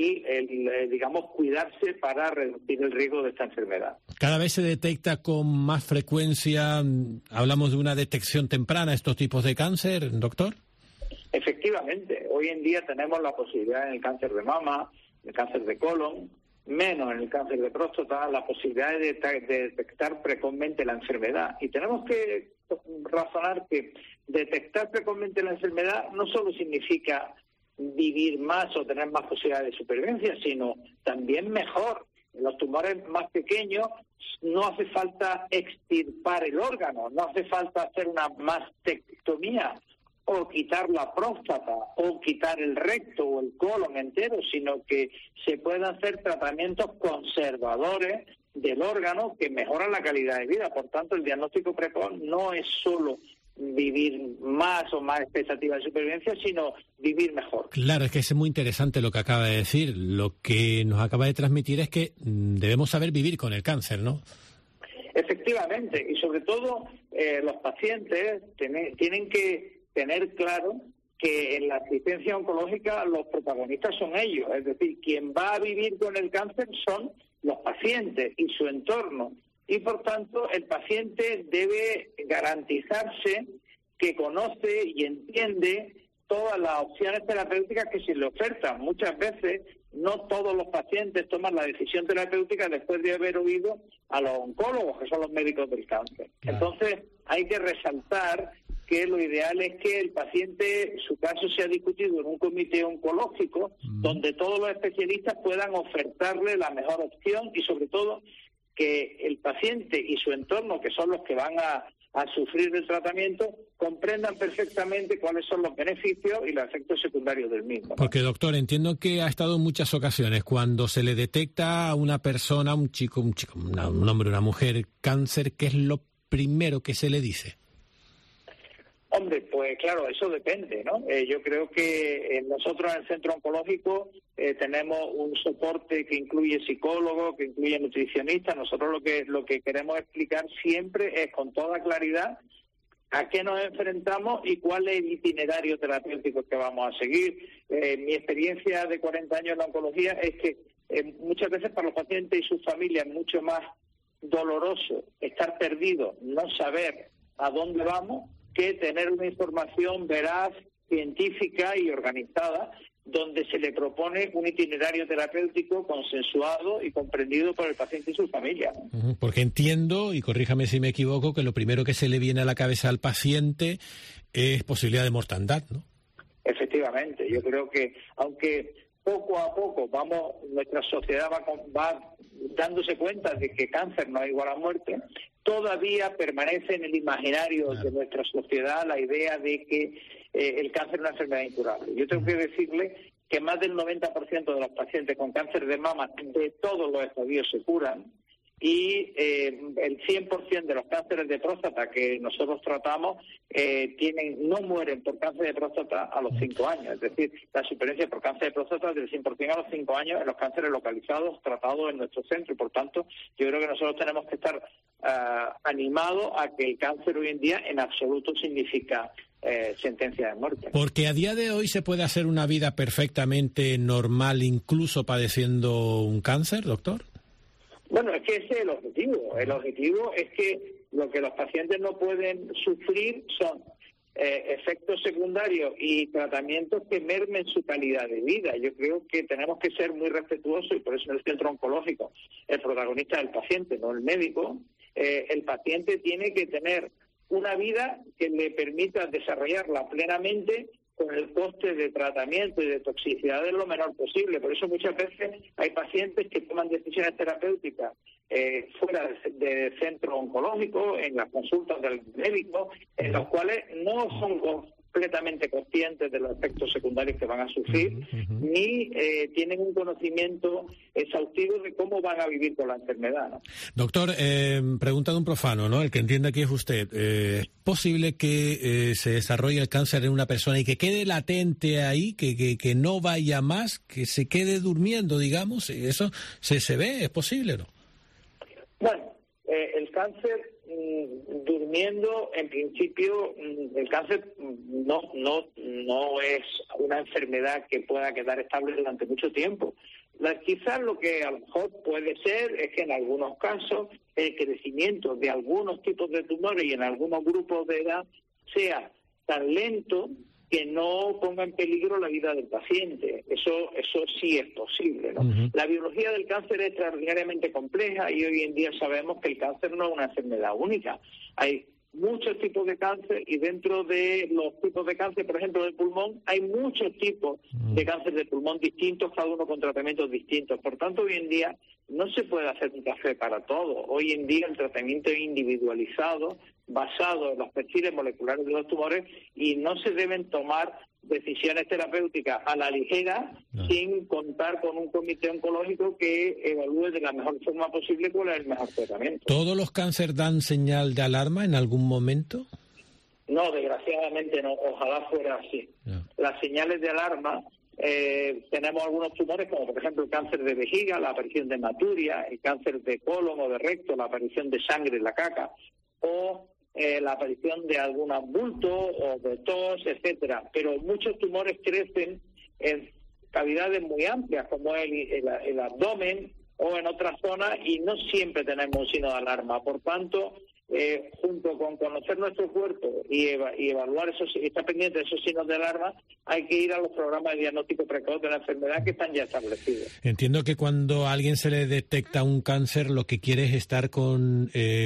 digamos, cuidarse para reducir el riesgo de esta enfermedad. Cada vez se detecta con más frecuencia, hablamos de una detección temprana, estos tipos de cáncer, doctor. Efectivamente, hoy en día tenemos la posibilidad en el cáncer de mama, el cáncer de colon, menos en el cáncer de próstata, la posibilidad de detectar precozmente la enfermedad. Y tenemos que razonar que detectar precozmente la enfermedad no solo significa vivir más o tener más posibilidades de supervivencia, sino también mejor. En los tumores más pequeños no hace falta extirpar el órgano, no hace falta hacer una mastectomía o quitar la próstata o quitar el recto o el colon entero, sino que se pueden hacer tratamientos conservadores del órgano que mejoran la calidad de vida. Por tanto, el diagnóstico precoz no es solo vivir más o más expectativa de supervivencia, sino vivir mejor. Claro, es que es muy interesante lo que acaba de decir. Lo que nos acaba de transmitir es que debemos saber vivir con el cáncer, ¿no? Efectivamente, y sobre todo los pacientes tienen que tener claro que en la asistencia oncológica los protagonistas son ellos, es decir, quien va a vivir con el cáncer son los pacientes y su entorno. Y, por tanto, el paciente debe garantizarse que conoce y entiende todas las opciones terapéuticas que se le ofertan. Muchas veces no todos los pacientes toman la decisión terapéutica después de haber oído a los oncólogos, que son los médicos del cáncer. Entonces, hay que resaltar que lo ideal es que el paciente, su caso sea discutido en un comité oncológico, donde todos los especialistas puedan ofertarle la mejor opción y, sobre todo, que el paciente y su entorno, que son los que van a sufrir el tratamiento, comprendan perfectamente cuáles son los beneficios y los efectos secundarios del mismo, ¿no? Porque, doctor, entiendo que ha estado en muchas ocasiones cuando se le detecta a una persona, un hombre, una mujer, cáncer, ¿qué es lo primero que se le dice? Hombre, pues claro, eso depende, ¿no? Yo creo que nosotros en el centro oncológico tenemos un soporte que incluye psicólogos, que incluye nutricionistas. Nosotros lo que queremos explicar siempre es con toda claridad a qué nos enfrentamos y cuál es el itinerario terapéutico que vamos a seguir. Mi experiencia de 40 años en la oncología es que muchas veces para los pacientes y sus familias es mucho más doloroso estar perdido, no saber a dónde vamos, que tener una información veraz, científica y organizada, donde se le propone un itinerario terapéutico consensuado y comprendido por el paciente y su familia, ¿no? Porque entiendo, y corríjame si me equivoco, que lo primero que se le viene a la cabeza al paciente es posibilidad de mortandad, ¿no? Efectivamente, yo creo que, aunque poco a poco nuestra sociedad va dándose cuenta de que cáncer no es igual a muerte, todavía permanece en el imaginario de nuestra sociedad la idea de que el cáncer es una enfermedad incurable. Yo tengo que decirle que más del 90% de los pacientes con cáncer de mama de todos los estadios se curan, y el 100% de los cánceres de próstata que nosotros tratamos no mueren por cáncer de próstata a los 5 años. Es decir, la supervivencia por cáncer de próstata es del 100% a los 5 años en los cánceres localizados tratados en nuestro centro. Y por tanto, yo creo que nosotros tenemos que estar animados a que el cáncer hoy en día en absoluto significa sentencia de muerte. Porque a día de hoy se puede hacer una vida perfectamente normal incluso padeciendo un cáncer, doctor. Bueno, es que ese es el objetivo. El objetivo es que lo que los pacientes no pueden sufrir son efectos secundarios y tratamientos que mermen su calidad de vida. Yo creo que tenemos que ser muy respetuosos, y por eso en el centro oncológico el protagonista es el paciente, no el médico. El paciente tiene que tener una vida que le permita desarrollarla plenamente con el coste de tratamiento y de toxicidad lo menor posible. Por eso muchas veces hay pacientes que toman decisiones terapéuticas fuera del centro oncológico, en las consultas del médico, en los cuales no son completamente conscientes de los efectos secundarios que van a sufrir, ni tienen un conocimiento exhaustivo de cómo van a vivir con la enfermedad, ¿no? Doctor, pregunta de un profano, ¿no? El que entienda que es usted. ¿Es posible que se desarrolle el cáncer en una persona y que quede latente ahí, que no vaya más, que se quede durmiendo, digamos? ¿Eso se ve? ¿Es posible o no? Bueno, el cáncer durmiendo, en principio, el cáncer no es una enfermedad que pueda quedar estable durante mucho tiempo. Quizás lo que a lo mejor puede ser es que en algunos casos el crecimiento de algunos tipos de tumores y en algunos grupos de edad sea tan lento que no ponga en peligro la vida del paciente. Eso sí es posible, ¿no? La biología del cáncer es extraordinariamente compleja y hoy en día sabemos que el cáncer no es una enfermedad única. Hay muchos tipos de cáncer y dentro de los tipos de cáncer, por ejemplo, del pulmón, hay muchos tipos de cáncer de pulmón distintos, cada uno con tratamientos distintos. Por tanto, hoy en día no se puede hacer un café para todo. Hoy en día el tratamiento es individualizado, basado en los perfiles moleculares de los tumores, y no se deben tomar decisiones terapéuticas a la ligera sin contar con un comité oncológico que evalúe de la mejor forma posible cuál es el mejor tratamiento. ¿Todos los cánceres dan señal de alarma en algún momento? No, desgraciadamente no. Ojalá fuera así. Las señales de alarma, tenemos algunos tumores como por ejemplo el cáncer de vejiga, la aparición de hematuria, el cáncer de colon o de recto, la aparición de sangre en la caca, o la aparición de algún bulto o de tos, etcétera. Pero muchos tumores crecen en cavidades muy amplias, como el abdomen o en otras zonas, y no siempre tenemos un signo de alarma. Por tanto, junto con conocer nuestro cuerpo y evaluar estar pendiente de esos signos de alarma, hay que ir a los programas de diagnóstico precoz de la enfermedad que están ya establecidos. Entiendo que cuando a alguien se le detecta un cáncer, lo que quiere es estar con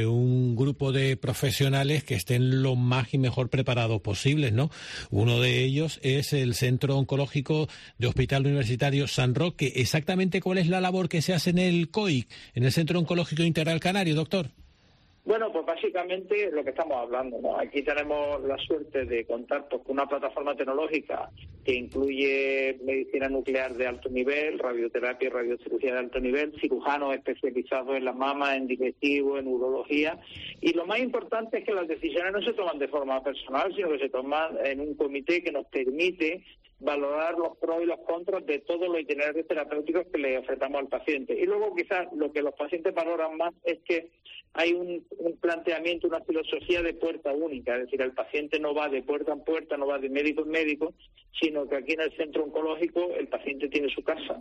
un grupo de profesionales que estén lo más y mejor preparados posibles, ¿no? Uno de ellos es el Centro Oncológico de Hospital Universitario San Roque. ¿Exactamente cuál es la labor que se hace en el COIC, en el Centro Oncológico Integral Canario, doctor? Bueno, pues básicamente lo que estamos hablando, ¿no? Aquí tenemos la suerte de contar con una plataforma tecnológica que incluye medicina nuclear de alto nivel, radioterapia y radiocirugía de alto nivel, cirujanos especializados en la mama, en digestivo, en urología. Y lo más importante es que las decisiones no se toman de forma personal, sino que se toman en un comité que nos permite valorar los pros y los contras de todos los itinerarios terapéuticos que le ofrecemos al paciente. Y luego quizás lo que los pacientes valoran más es que hay un planteamiento, una filosofía de puerta única, es decir, el paciente no va de puerta en puerta, no va de médico en médico, sino que aquí en el centro oncológico el paciente tiene su casa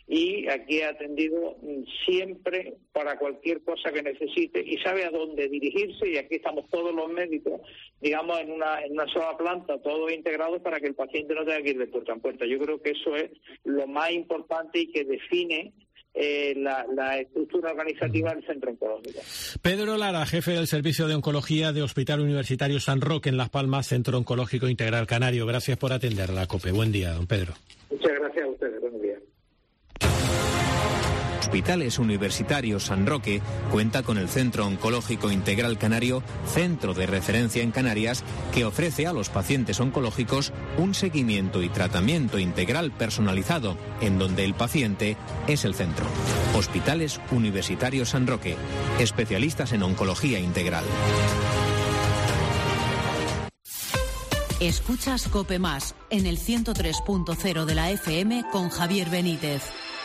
y aquí ha atendido siempre para cualquier cosa que necesite y sabe a dónde dirigirse, y aquí estamos todos los médicos, digamos, en una sola planta, todos integrados para que el paciente no tenga que ir de puerta en puerta. Yo creo que eso es lo más importante y que define la estructura organizativa del centro oncológico. Pedro Lara, jefe del Servicio de Oncología de Hospital Universitario San Roque en Las Palmas, Centro Oncológico Integral Canario. Gracias por atender la COPE. Buen día, don Pedro. Muchas gracias a ustedes. Buenos días. Hospitales Universitarios San Roque cuenta con el Centro Oncológico Integral Canario, centro de referencia en Canarias, que ofrece a los pacientes oncológicos un seguimiento y tratamiento integral personalizado, en donde el paciente es el centro. Hospitales Universitarios San Roque, especialistas en oncología integral. Escuchas COPE Más en el 103.0 de la FM con Javier Benítez.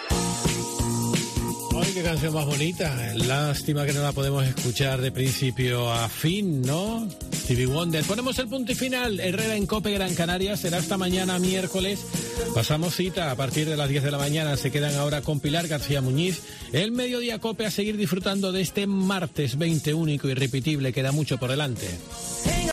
¡Ay, qué canción más bonita! Lástima que no la podemos escuchar de principio a fin, ¿no? Stevie Wonder. Ponemos el punto y final. Herrera en COPE Gran Canaria. Será hasta mañana miércoles. Pasamos cita a partir de las 10 de la mañana. Se quedan ahora con Pilar García Muñiz. El Mediodía COPE, a seguir disfrutando de este martes 20 único y irrepetible. Queda mucho por delante.